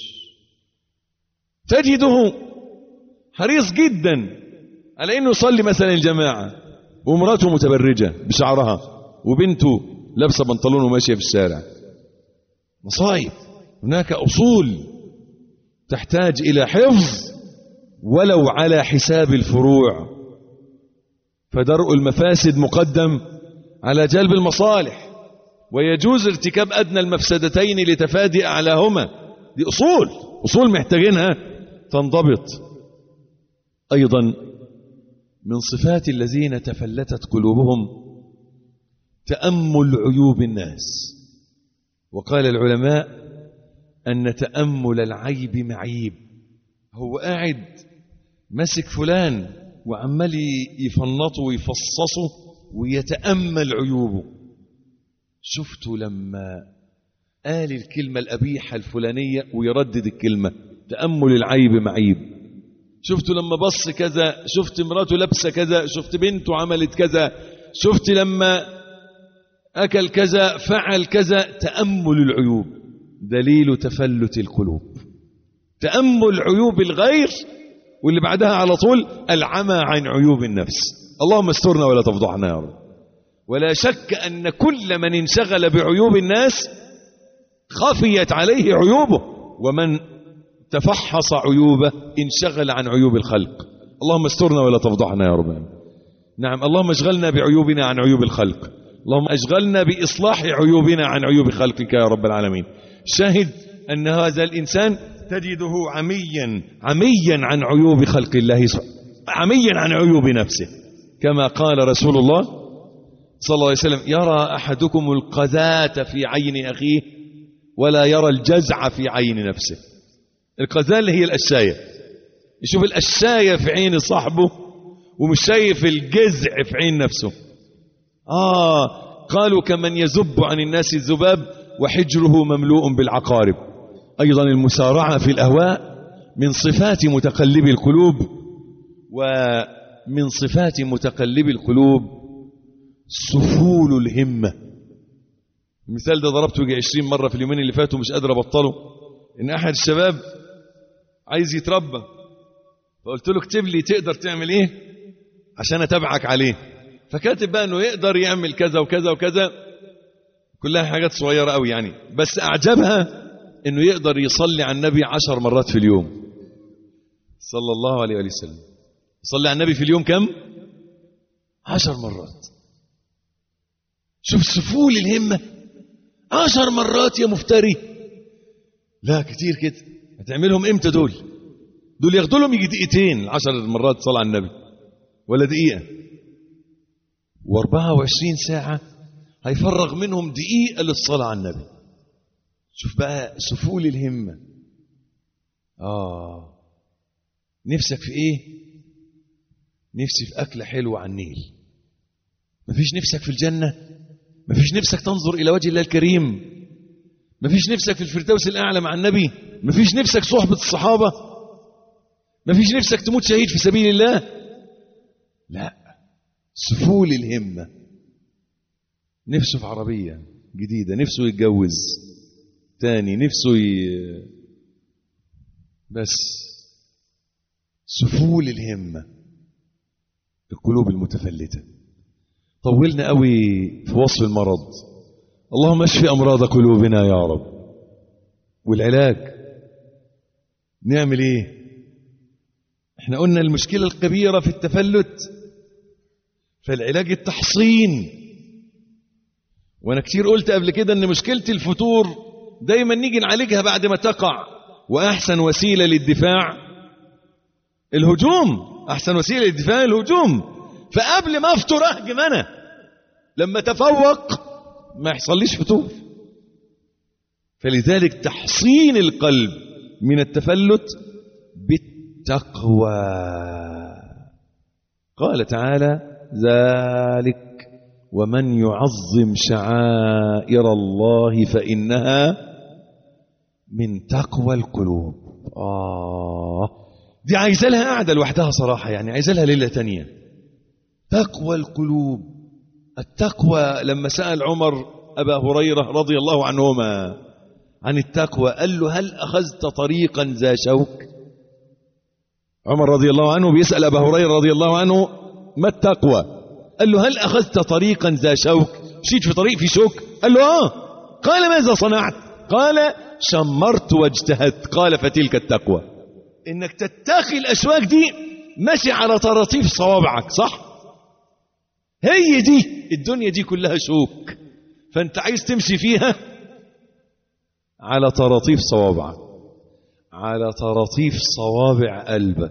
تجده حريص جدا على انه يصلي مثلا الجماعة ومراته متبرجة بشعرها وبنته لابسة بنطلون وماشية في الشارع. مصايب. هناك أصول تحتاج إلى حفظ ولو على حساب الفروع. فدرء المفاسد مقدم على جلب المصالح، ويجوز ارتكاب أدنى المفسدتين لتفادي أعلاهما. دي أصول، أصول محتاجينها تنضبط. أيضا من صفات الذين تفلتت قلوبهم تأمل عيوب الناس. وقال العلماء أن تأمل العيب معيب. هو قاعد مسك فلان وعمال يفنطه ويفصصه ويتأمل عيوبه. شفته لما قال الكلمة القبيحة الفلانية ويردد الكلمة، تأمل العيب معيب. شفته لما بص كذا، شفت مراته لابسه كذا، شفت بنته عملت كذا، شفت لما أكل كذا فعل كذا. تأمل العيوب دليل تفلت القلوب. تأمل عيوب الغير، واللي بعدها على طول العمى عن عيوب النفس. اللهم استرنا ولا تفضحنا يا رب. ولا شك أن كل من انشغل بعيوب الناس خفيت عليه عيوبه، ومن تفحص عيوبه انشغل عن عيوب الخلق. اللهم استرنا ولا تفضحنا يا رب. نعم، اللهم اشغلنا بعيوبنا عن عيوب الخلق، اللهم اشغلنا بإصلاح عيوبنا عن عيوب خلقك يا رب العالمين. شاهد أن هذا الإنسان تجده عميا عميا عن عيوب خلق الله سبحانه، عميا عن عيوب نفسه، كما قال رسول الله صلى الله عليه وسلم: يرى أحدكم القذاة في عين أخيه ولا يرى الجزع في عين نفسه. القذاة اللي هي الأشاية، يشوف الأشاية في عين صاحبه ومش شايف الجزع في عين نفسه. آه قالوا: كمن يزب عن الناس الذباب وحجره مملوء بالعقارب. أيضا المسارعة في الأهواء من صفات متقلب القلوب، ومن صفات متقلب القلوب سفول الهمة. المثال ده ضربته يجي عشرين مرة في اليومين اللي فاتوا، مش قادر أبطله. إن أحد الشباب عايز يتربى، فقلت له: اكتب لي تقدر تعمل إيه عشان أتابعك عليه. فكاتب بقى إنه يقدر يعمل كذا وكذا وكذا، كلها حاجات صغيرة قوي يعني، بس أعجبها إنه يقدر يصلي على النبي عشر مرات في اليوم صلى الله عليه وسلم. يصلي على النبي في اليوم كم؟ عشر مرات. شوف سفول الهمة، عشر مرات يا مفتري. لا كتير كده، هتعملهم امتى دول؟ دول ياخدوا لهم يجي دقيقتين عشر مرات صلاة على النبي، ولا دقيقة، واربعة وعشرين ساعة هيفرغ منهم دقيقة للصلاة على النبي. شوف بقى سفول الهمة. آه نفسك في ايه؟ نفسي في أكلة حلوة على النيل. مفيش نفسك في الجنة؟ مفيش نفسك تنظر إلى وجه الله الكريم؟ مفيش نفسك في الفردوس الأعلى مع النبي؟ مفيش نفسك صحبة الصحابة؟ مفيش نفسك تموت شهيد في سبيل الله؟ لا، سفول الهمة. نفسه في عربية جديدة، نفسه يتجوز تاني، نفسه ي... بس سفول الهمة. القلوب المتفلتة. طولنا قوي في وصف المرض. اللهم اشف أمراض قلوبنا يا رب. والعلاج نعمل ايه؟ احنا قلنا المشكلة الكبيرة في التفلت، فالعلاج التحصين. وانا كتير قلت قبل كده ان مشكلة الفتور دايما نيجي نعالجها بعد ما تقع، واحسن وسيلة للدفاع الهجوم. احسن وسيلة للدفاع الهجوم. فقبل ما افطر اهجم انا، لما تفوق ما يحصليش فتور. فلذلك تحصين القلب من التفلت بالتقوى. قال تعالى: ذلك ومن يعظم شعائر الله فإنها من تقوى القلوب. آه دي عايزة لها قاعدة لوحدها صراحة، يعني عايزة لها ليلة تانية. تقوى القلوب. التقوى لما سأل عمر أبا هريرة رضي الله عنهما عن التقوى، قال له: هل أخذت طريقا ذا شوك؟ عمر رضي الله عنه بيسأل أبا هريرة رضي الله عنه ما التقوى؟ قال له: هل أخذت طريقا ذا شوك؟ مشيت في طريق في شوك؟ قال له: آه. قال: ماذا صنعت؟ قال: شمرت واجتهدت. قال: فتلك التقوى. إنك تتقي الأشواك دي ماشي على طراطيف صوابعك، صح؟ هي دي الدنيا دي كلها شوك، فأنت عايز تمشي فيها على طراطيف صوابعك، على طراطيف صوابع قلبك.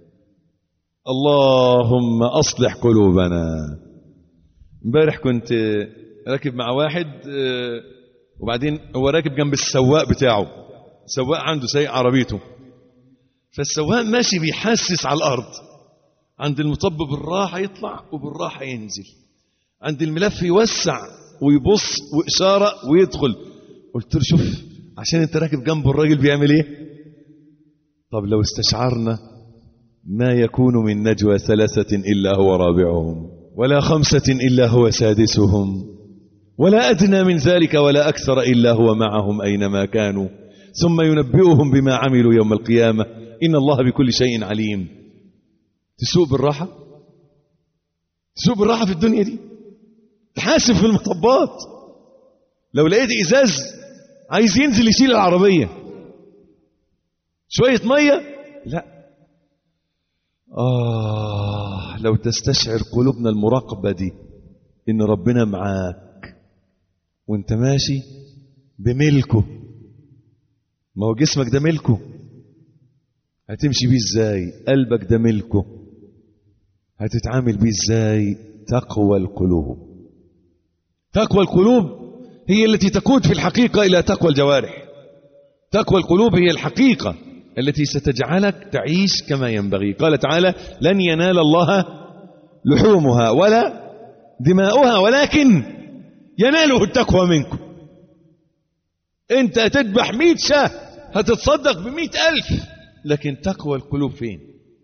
اللهم أصلح قلوبنا. امبارح كنت راكب مع واحد، وبعدين هو راكب جنب السواق بتاعه، السواق عنده سايق عربيته، فالسواق ماشي بيحسس على الأرض، عند المطب بالراحة يطلع وبالراحة ينزل، عند الملف يوسع ويبص وإشارة ويدخل. قلت له: شوف، عشان انت راكب جنبه الراجل بيعمل ايه؟ طب لو استشعرنا ما يكون من نجوى ثلاثة إلا هو رابعهم، ولا خمسة إلا هو سادسهم، ولا أدنى من ذلك ولا أكثر إلا هو معهم أينما كانوا، ثم ينبئهم بما عملوا يوم القيامة إن الله بكل شيء عليم. تسوق بالراحة، تسوق بالراحة في الدنيا دي، تحاسب في المطبات. لو لقيت إزاز عايز ينزل يشيل العربية، شوية مية لا. آه لو تستشعر قلوبنا المراقبة دي، إن ربنا معاك وانت ماشي بملكه. ما هو جسمك ده ملكه، هتمشي بيه ازاي؟ قلبك ده ملكه، هتتعامل بيه ازاي؟ تقوى القلوب. تقوى القلوب هي التي تقود في الحقيقة إلى تقوى الجوارح. تقوى القلوب هي الحقيقة التي ستجعلك تعيش كما ينبغي. قال تعالى: لن ينال الله لحومها ولا دماؤها ولكن يناله التقوى منكم. انت هتذبح مئة شاه، هتتصدق بمئة ألف، لكن تقوى القلوب فين؟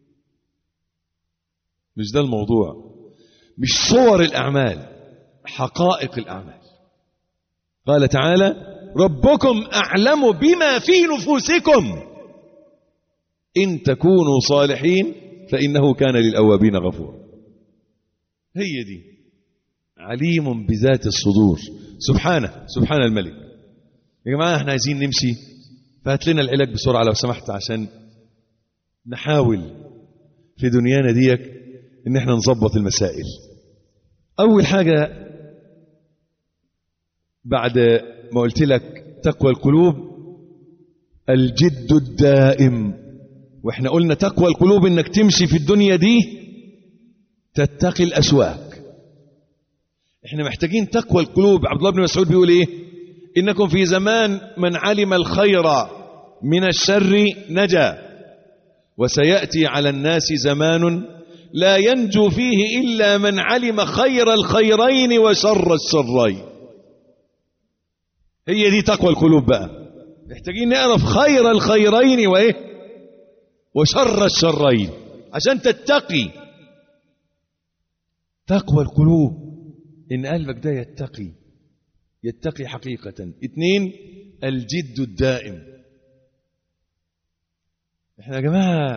مش ده الموضوع، مش صور الأعمال، حقائق الأعمال. قال تعالى: ربكم أعلم بما في نفوسكم إن تكونوا صالحين فإنه كان للأوابين غفورا. هي دي، عليم بذات الصدور. سبحانه، سبحان الملك. يا جماعة احنا عايزين نمشي، فهات لنا العلاج بسرعة لو سمحت، عشان نحاول في دنيانا ديك ان احنا نظبط المسائل. اول حاجة بعد ما قلت لك تقوى القلوب الجد الدائم. واحنا قلنا تقوى القلوب انك تمشي في الدنيا دي تتقي الاشواك. احنا محتاجين تقوى القلوب. عبد الله بن مسعود بيقول ايه؟ انكم في زمان من علم الخير من الشر نجا، وسيأتي على الناس زمان لا ينجو فيه إلا من علم خير الخيرين وشر الشرين. هي دي تقوى القلوب بقى. محتاجين نعرف خير الخيرين وإيه وشر الشرين عشان تتقي. تقوى القلوب إن قلبك ده يتقي، يتقي حقيقة. اثنين، الجد الدائم. احنا يا جماعة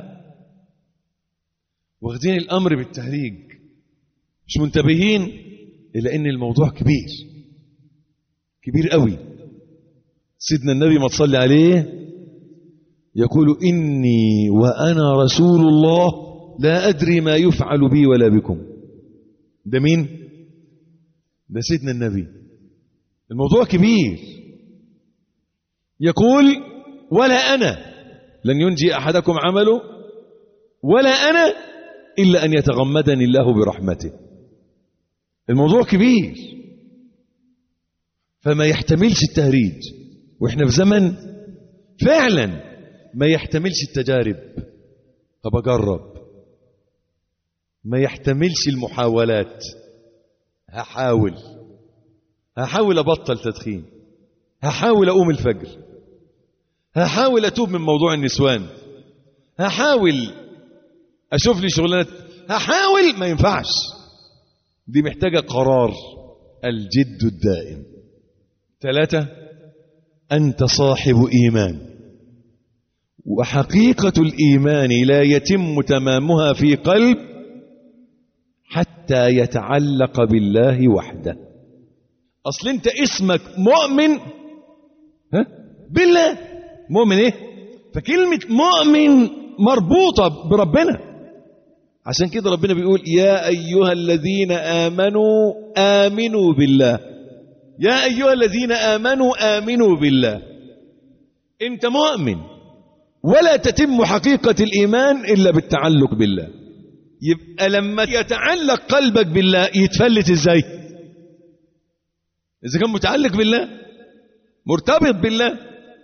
واخدين الأمر بالتهريج، مش منتبهين إلى أن الموضوع كبير كبير قوي. سيدنا النبي ما تصلي عليه يقول: إني وأنا رسول الله لا أدري ما يفعل بي ولا بكم. ده مين؟ ده سيدنا النبي. الموضوع كبير. يقول: ولا أنا لن ينجي أحدكم عمله ولا أنا إلا أن يتغمدني الله برحمته. الموضوع كبير، فما يحتملش التهريج. وإحنا في زمن فعلا ما يحتملش التجارب. طب أجرب. ما يحتملش المحاولات. هحاول هحاول أبطل تدخين، هحاول أقوم الفجر، هحاول أتوب من موضوع النسوان، هحاول أشوف لي شغلانات، هحاول. ما ينفعش. دي محتاجة قرار. الجد الدائم. ثلاثة، أنت صاحب إيمان، وحقيقة الإيمان لا يتم تمامها في قلب حتى يتعلق بالله وحده. أصل أنت اسمك مؤمن ها؟ بالله. مؤمن إيه؟ فكلمة مؤمن مربوطة بربنا. عشان كده ربنا بيقول: يا أيها الذين آمنوا آمنوا بالله. يا أيها الذين آمنوا آمنوا بالله. أنت مؤمن، ولا تتم حقيقة الإيمان إلا بالتعلق بالله. يبقى لما يتعلق قلبك بالله يتفلت إزاي؟ إذا كان متعلق بالله، مرتبط بالله،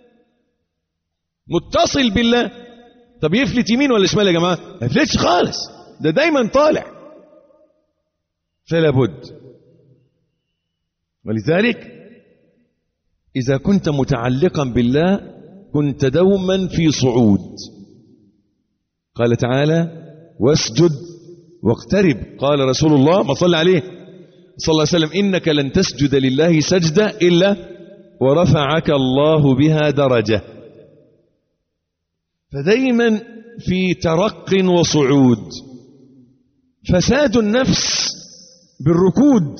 متصل بالله. طب يفلت يمين ولا شمال يا جماعة؟ ما يفلتش خالص، ده دايما طالع. فلا بد. ولذلك إذا كنت متعلقا بالله كنت دوما في صعود. قال تعالى: واسجد واقترب. قال رسول الله ما صلى عليه صلى الله عليه وسلم: إنك لن تسجد لله سجدة إلا ورفعك الله بها درجة. فدايما في ترق وصعود. فساد النفس بالركود،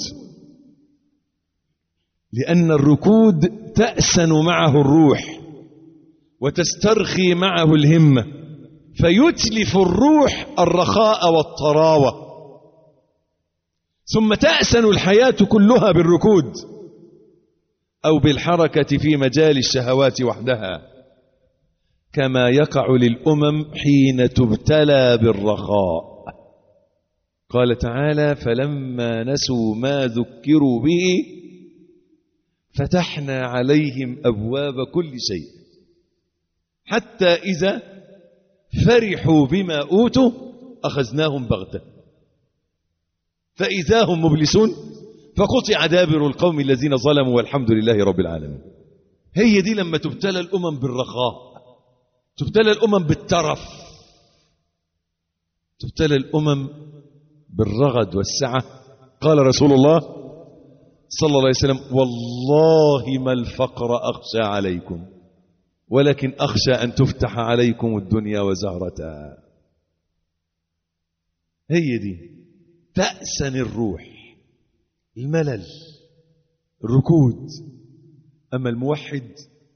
لأن الركود تأسن معه الروح وتسترخي معه الهمة، فيتلف الروح الرخاء والطراوة، ثم تأسن الحياة كلها بالركود أو بالحركة في مجال الشهوات وحدها، كما يقع للأمم حين تبتلى بالرخاء. قال تعالى: فلما نسوا ما ذكروا به فتحنا عليهم أبواب كل شيء حتى إذا فرحوا بما أوتوا أخذناهم بغتة فإذا هم مبلسون فقطع دابر القوم الذين ظلموا والحمد لله رب العالمين. هي دي لما تبتلى الأمم بالرخاء، تبتلى الأمم بالترف، تبتلى الأمم بالرغد والسعة. قال رسول الله صلى الله عليه وسلم: والله ما الفقر أخشى عليكم ولكن أخشى أن تفتح عليكم الدنيا وزهرتها. هي دي تأسن الروح، الملل، الركود. أما الموحد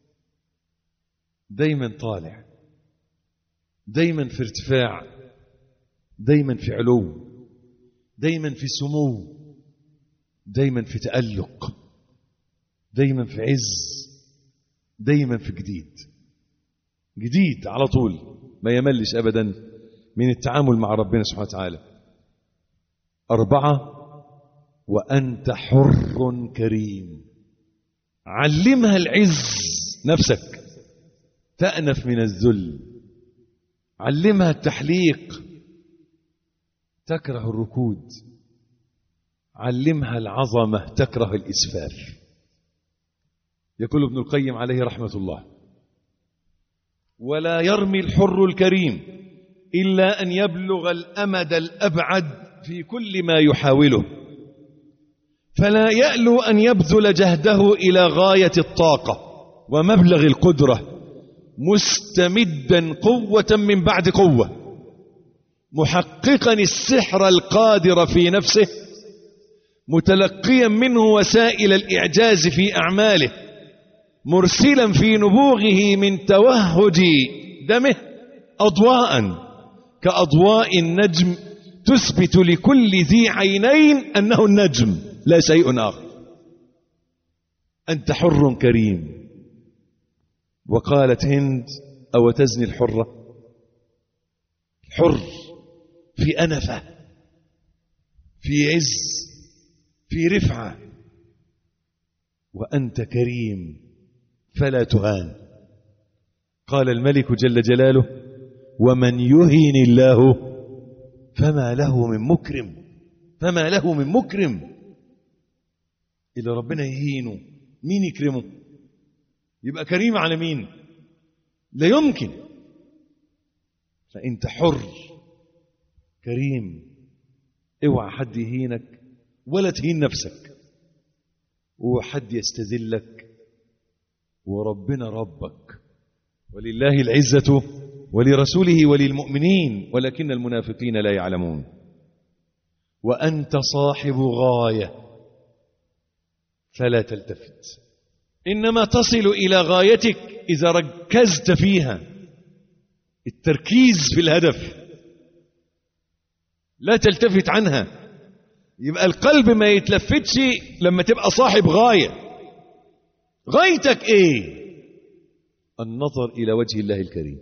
دايما طالع، دايما في ارتفاع، دايما في علو، دايما في سمو، دايما في تألق، دايما في عز، دايما في جديد جديد على طول، ما يملش أبدا من التعامل مع ربنا سبحانه وتعالى. أربعة: وأنت حر كريم. علمها العز نفسك، تأنف من الذل. علمها التحليق، تكره الركود. علمها العظمة، تكره الإسفاف. يقول ابن القيم عليه رحمة الله: ولا يرمي الحر الكريم إلا أن يبلغ الأمد الأبعد في كل ما يحاوله، فلا يألو أن يبذل جهده إلى غاية الطاقة ومبلغ القدرة، مستمدا قوة من بعد قوة، محققا السحر القادر في نفسه، متلقيا منه وسائل الإعجاز في أعماله، مرسلا في نبوغه من توهج دمه أضواء كأضواء النجم تثبت لكل ذي عينين أنه النجم لا شيء آخر. أنت حر كريم. وقالت هند: أو تزني الحرة؟ حر في أنفة، في عز، في رفعة. وأنت كريم فلا تهان. قال الملك جل جلاله: ومن يهين الله فما له من مكرم. فما له من مكرم. إذا ربنا يهينه مين يكرمه؟ يبقى كريم على مين؟ لا يمكن. فأنت حر كريم. اوعى حد يهينك ولا تهين نفسك، وحد يستذلك، وربنا ربك. ولله العزة ولرسوله وللمؤمنين ولكن المنافقين لا يعلمون. وأنت صاحب غاية فلا تلتفت، إنما تصل إلى غايتك إذا ركزت فيها. التركيز في الهدف، لا تلتفت عنها. يبقى القلب ما يتلفتش لما تبقى صاحب غاية. غايتك ايه؟ النظر إلى وجه الله الكريم.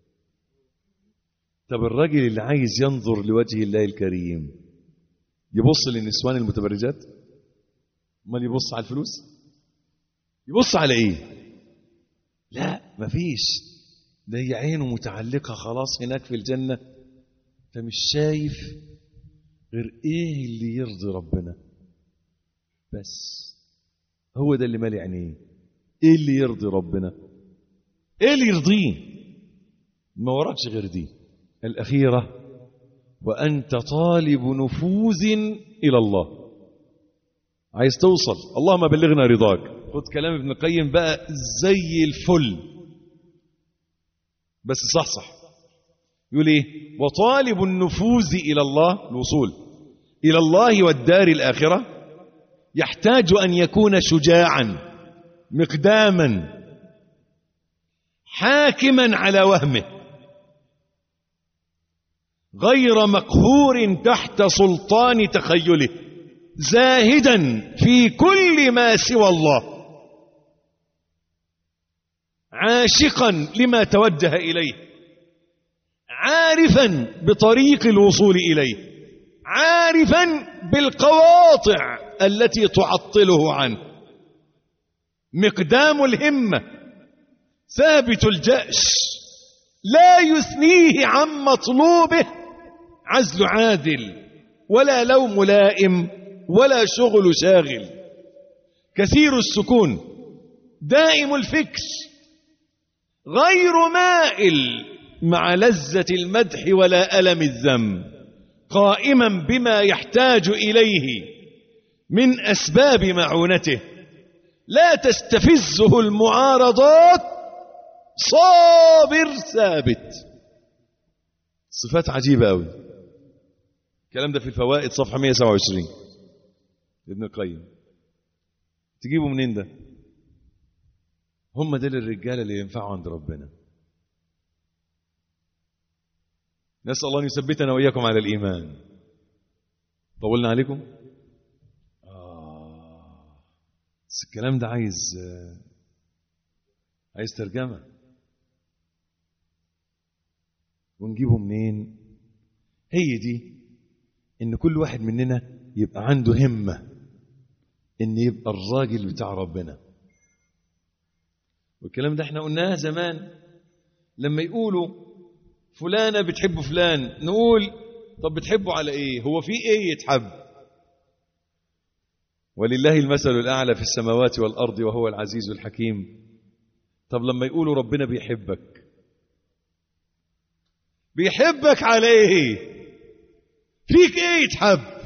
طب الراجل اللي عايز ينظر لوجه الله الكريم يبص للنسوان المتبرجات؟ امال يبص على الفلوس؟ يبص على ايه؟ لا، مفيش. ده هي عينه متعلقة خلاص هناك في الجنة، فمش شايف غير ايه اللي يرضي ربنا بس. هو ده اللي مالي عينيه. ايه اللي يرضي ربنا؟ ايه اللي يرضيه؟ ما وراكش غير دي الأخيرة: وأنت طالب نفوذ إلى الله. عايز توصل، اللهم بلغنا رضاك. خد كلام ابن القيم بقى زي الفل. بس صح صح يقول ايه؟ وطالب النفوذ إلى الله، الوصول إلى الله والدار الآخرة، يحتاج أن يكون شجاعا مقداما حاكما على وهمه غير مقهور تحت سلطان تخيله، زاهدا في كل ما سوى الله، عاشقا لما توجه إليه، عارفا بطريق الوصول إليه، عارفا بالقواطع التي تعطله عنه، مقدام الهمة، ثابت الجأش، لا يثنيه عن مطلوبه عزل عادل ولا لوم لائم ولا شغل شاغل، كثير السكون، دائم الفكر، غير مائل مع لذة المدح ولا ألم الذم، قائما بما يحتاج إليه من أسباب معونته، لا تستفزه المعارضات، صابر ثابت. صفات عجيبة أوي. الكلام ده في الفوائد صفحة مئة وسبعة وعشرين ابن القيم. تجيبوا منين ده؟ هم دول الرجالة اللي ينفعوا عند ربنا. نسأل الله أن يثبتنا وإياكم على الإيمان. طولنا عليكم؟ آه. بس الكلام ده عايز عايز ترجمة. ونجيبه منين؟ هي دي إن كل واحد مننا يبقى عنده همة إن يبقى الراجل بتاع ربنا. والكلام ده احنا قلناه زمان لما يقولوا فلانة بتحب فلان، نقول طب بتحبه على ايه؟ هو في ايه يتحب؟ ولله المثل الأعلى في السماوات والأرض وهو العزيز الحكيم. طب لما يقولوا ربنا بيحبك، بيحبك على ايه؟ فيك ايه يتحب؟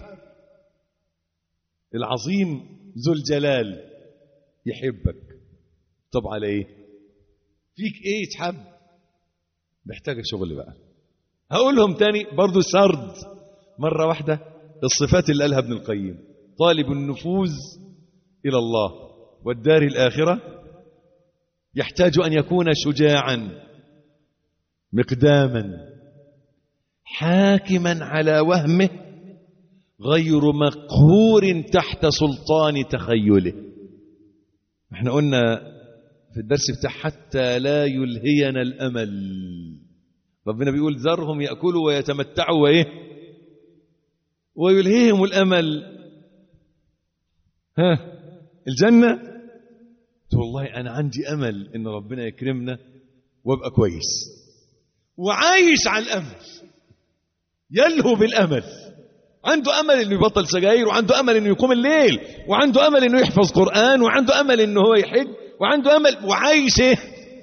العظيم ذو الجلال يحبك، طب على ايه؟ فيك ايه يتحب؟ محتاجة شغل بقى. هقولهم تاني برضو سرد مرة واحدة الصفات اللي قالها ابن القيم. طالب النفوذ إلى الله والدار الآخرة يحتاج أن يكون شجاعا مقداما حاكما على وهمه غير مقهور تحت سلطان تخيله. احنا قلنا في الدرس بتاع حتى لا يلهينا الأمل. ربنا بيقول ذرهم يأكلوا ويتمتعوا وإيه ويلهيهم الأمل. ها الجنة، والله أنا عندي أمل إن ربنا يكرمنا وابقى كويس، وعايش على الأمل، يلهو بالأمل، عنده أمل إنه يبطل سجاير، وعنده أمل إنه يقوم الليل، وعنده أمل إنه يحفظ قرآن، وعنده أمل إنه هو يحج، وعنده أمل، وعايش إيه؟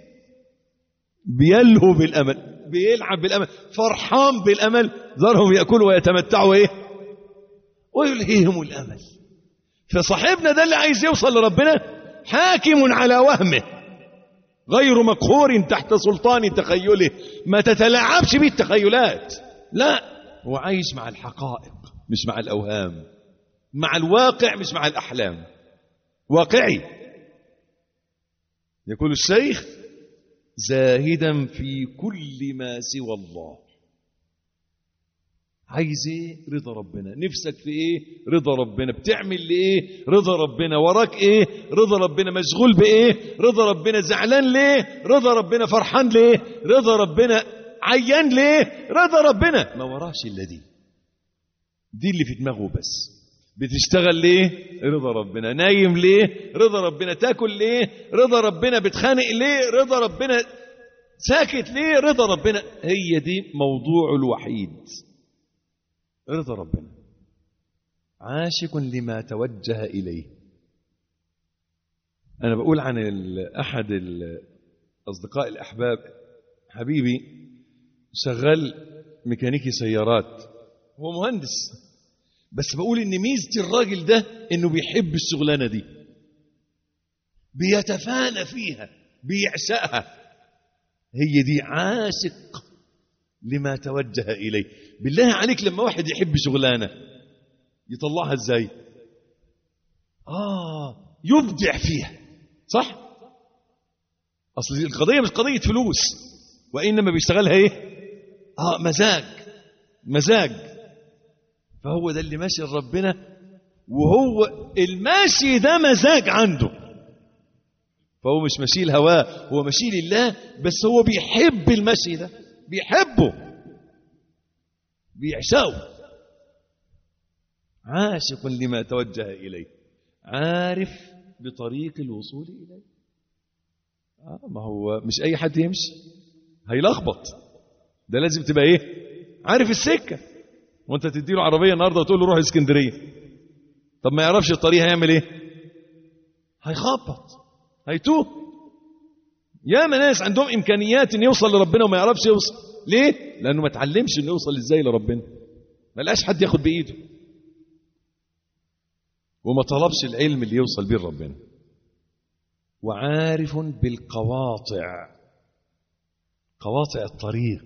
بيلهو بالأمل، بيلعب بالأمل، فرحان بالأمل. ذرهم يأكلوا ويتمتعوا إيه ويلهيهم الأمل. فصاحبنا ده اللي عايز يوصل لربنا حاكم على وهمه غير مقهور تحت سلطان تخيله. ما تتلاعبش بيه التخيلات، لا، هو عايش مع الحقائق مش مع الأوهام، مع الواقع مش مع الأحلام، واقعي. يقول الشيخ زاهدا في كل ما سوى الله. عايز ايه؟ رضا ربنا. نفسك في ايه؟ رضا ربنا. بتعمل ليه؟ رضا ربنا. وراك ايه؟ رضا ربنا. مشغول بايه؟ رضا ربنا. زعلان ليه؟ رضا ربنا. فرحان ليه؟ رضا ربنا. عيان ليه؟ رضا ربنا. ما وراش الا دي دي اللي في دماغه بس. بتشتغل ليه؟ رضا ربنا. نايم ليه؟ رضا ربنا. تاكل ليه؟ رضا ربنا. بتخانق ليه؟ رضا ربنا. ساكت ليه؟ رضا ربنا. هي دي موضوع الوحيد، رضا ربنا. عاشق لما توجه إليه. أنا بقول عن أحد الأصدقاء الأحباب، حبيبي شغال ميكانيكي سيارات، هو مهندس، بس بقول إن ميزة الراجل ده إنه بيحب الشغلانة دي، بيتفانى فيها، بيعشقها. هي دي عاشق لما توجه إليه. بالله عليك لما واحد يحب شغلانة يطلعها ازاي؟ آه يبدع فيها، صح؟ أصل القضية مش قضية فلوس، وإنما بيشتغلها إيه؟ آه مزاج مزاج. فهو ده اللي ماشي لربنا، وهو الماشي ده مزاج عنده، فهو مش ماشي الهواه، هو ماشي لله، بس هو بيحب المشي ده، بيحبه بيعشقه. عاشق لما توجه إليه، عارف بطريق الوصول إليه. آه ما هو مش أي حد يمشي، هيلخبط. ده لازم تبقى إيه؟ عارف السكة. وانت تديله عربية النهاردة وتقول له روح اسكندرية، طب ما يعرفش الطريق هيعمل إيه؟ هيخبط، هيتوه. ياما ناس عندهم إمكانيات إن يوصل لربنا وما يعرفش يوصل. ليه؟ لأنه ما تعلمش إنه يوصل إزاي لربنا، ما لقاش حد ياخد بإيده، وما طلبش العلم اللي يوصل بيه لربنا. وعارف بالقواطع، قواطع الطريق.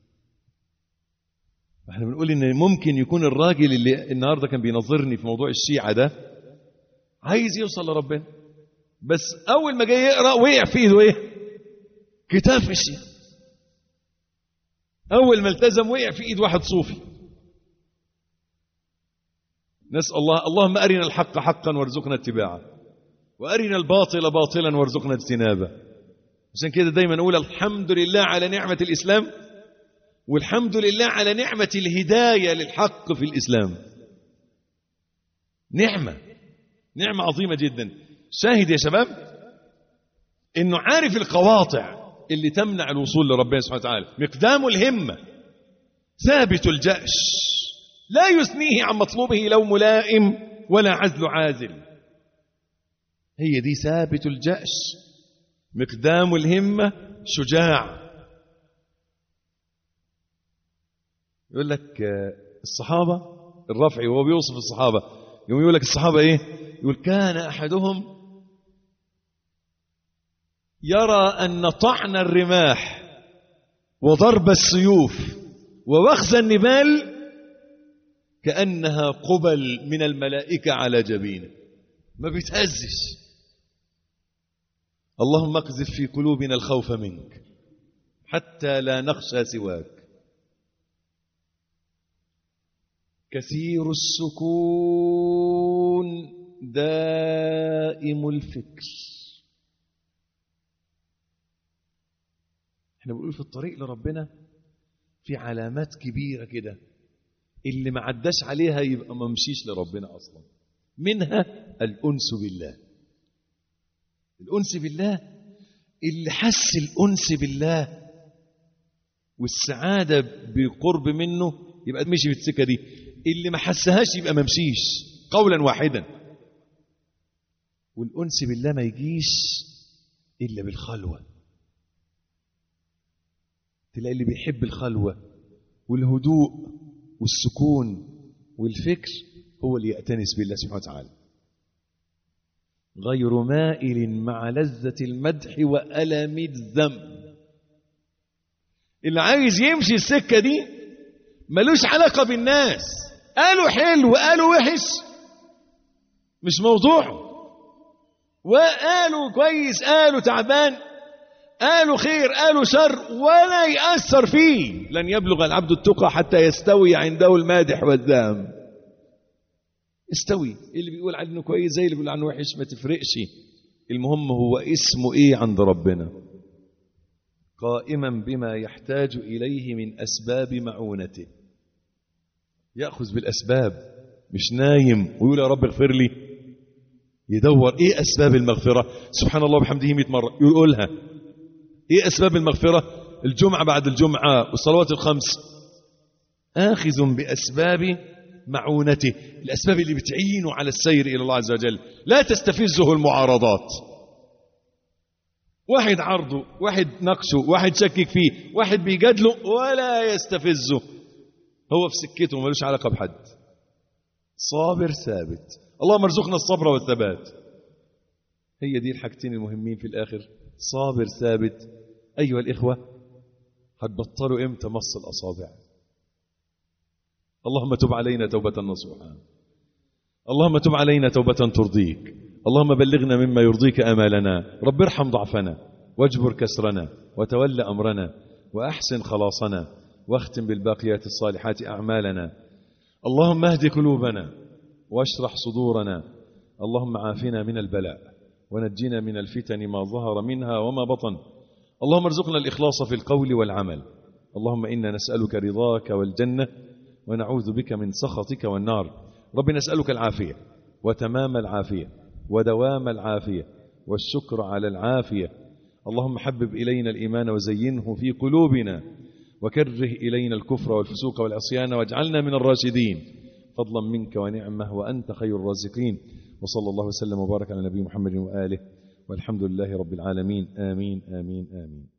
احنا بنقول ان ممكن يكون الراجل اللي النهارده كان بينظرني في موضوع الشيعة ده عايز يوصل لربنا، بس اول ما جاي يقرا وقع في ايده ايه؟ كتاب في الشيعة. اول ما التزم وقع في ايد واحد صوفي. نسأل الله اللهم أرنا الحق حقا وارزقنا اتباعه، وأرنا الباطل باطلا وارزقنا اجتنابه. عشان كده دايما نقول الحمد لله على نعمة الإسلام، والحمد لله على نعمة الهداية للحق في الإسلام. نعمة نعمة عظيمة جدا. شاهد يا شباب إنه عارف القواطع اللي تمنع الوصول لربنا سبحانه وتعالى. مقدام الهمة، ثابت الجأش، لا يثنيه عن مطلوبه لو ملائم ولا عزل عازل. هي دي ثابت الجأش، مقدام الهمة، شجاع. يقول لك الصحابة، الرفعي وهو بيوصف الصحابة يوم يقول لك الصحابة ايه؟ يقول كان أحدهم يرى أن طعن الرماح وضرب السيوف ووخز النبال كأنها قبل من الملائكة على جبينه، ما بيتهزش. اللهم اقذف في قلوبنا الخوف منك حتى لا نخشى سواك. كثير السكون دائم الفكر. احنا بنقول في الطريق لربنا في علامات كبيرة كده، اللي ما عداش عليها يبقى ما مشيش لربنا أصلا. منها الأنس بالله. الأنس بالله، اللي حس الأنس بالله والسعادة بقرب منه يبقى مشي في السكة دي. اللي ما حسهاش يبقى ما مشيش، قولا واحدا. والأنس بالله ما يجيش إلا بالخلوة. تلاقي اللي بيحب الخلوة والهدوء والسكون والفكر هو اللي يأتنس بالله سبحانه وتعالى. غير مائل مع لذة المدح وألم الذم. اللي عايز يمشي السكة دي ملوش علاقة بالناس، قالوا حلو قالوا وحش مش موضوعه، وقالوا كويس قالوا تعبان قالوا خير قالوا شر ولا يأثر فيه. لن يبلغ العبد التقى حتى يستوي عنده المادح والذام. استوي، اللي بيقول عنه كويس زي اللي بيقول عنه وحش ما تفرقش. المهم هو اسمه ايه عند ربنا. قائما بما يحتاج إليه من أسباب معونته. يأخذ بالأسباب، مش نايم ويقول يا رب اغفر لي. يدور ايه أسباب المغفرة. سبحان الله وبحمده مئة مرة يقولها. ايه أسباب المغفرة؟ الجمعة بعد الجمعة والصلوات الخمس. آخذ بأسباب معونته، الأسباب اللي بتعينه على السير إلى الله عز وجل. لا تستفزه المعارضات. واحد عرضه، واحد نقشه، واحد شكك فيه، واحد بيجادله، ولا يستفزه. هو في سكته ملوش علاقة بحد. صابر ثابت. اللهم ارزقنا الصبر والثبات. هي دي الحاجتين المهمين في الآخر، صابر ثابت. أيها الإخوة، هتبطلوا امتى مص الأصابع؟ اللهم تب علينا توبة نصوحا، اللهم تب علينا توبة ترضيك، اللهم بلغنا مما يرضيك آمالنا. رب ارحم ضعفنا واجبر كسرنا وتول أمرنا وأحسن خلاصنا واختم بالباقيات الصالحات أعمالنا. اللهم اهد قلوبنا واشرح صدورنا، اللهم عافنا من البلاء ونجنا من الفتن ما ظهر منها وما بطن. اللهم ارزقنا الإخلاص في القول والعمل. اللهم إنا نسألك رضاك والجنة ونعوذ بك من سخطك والنار. رب نسألك العافية وتمام العافية ودوام العافية والشكر على العافية. اللهم حبب إلينا الإيمان وزينه في قلوبنا وكره إلينا الكفر والفسوق والعصيان واجعلنا من الراشدين فضلا منك ونعمة وأنت خير الرازقين. وصلى الله وسلم وبارك على نبي محمد وآله والحمد لله رب العالمين. آمين آمين آمين.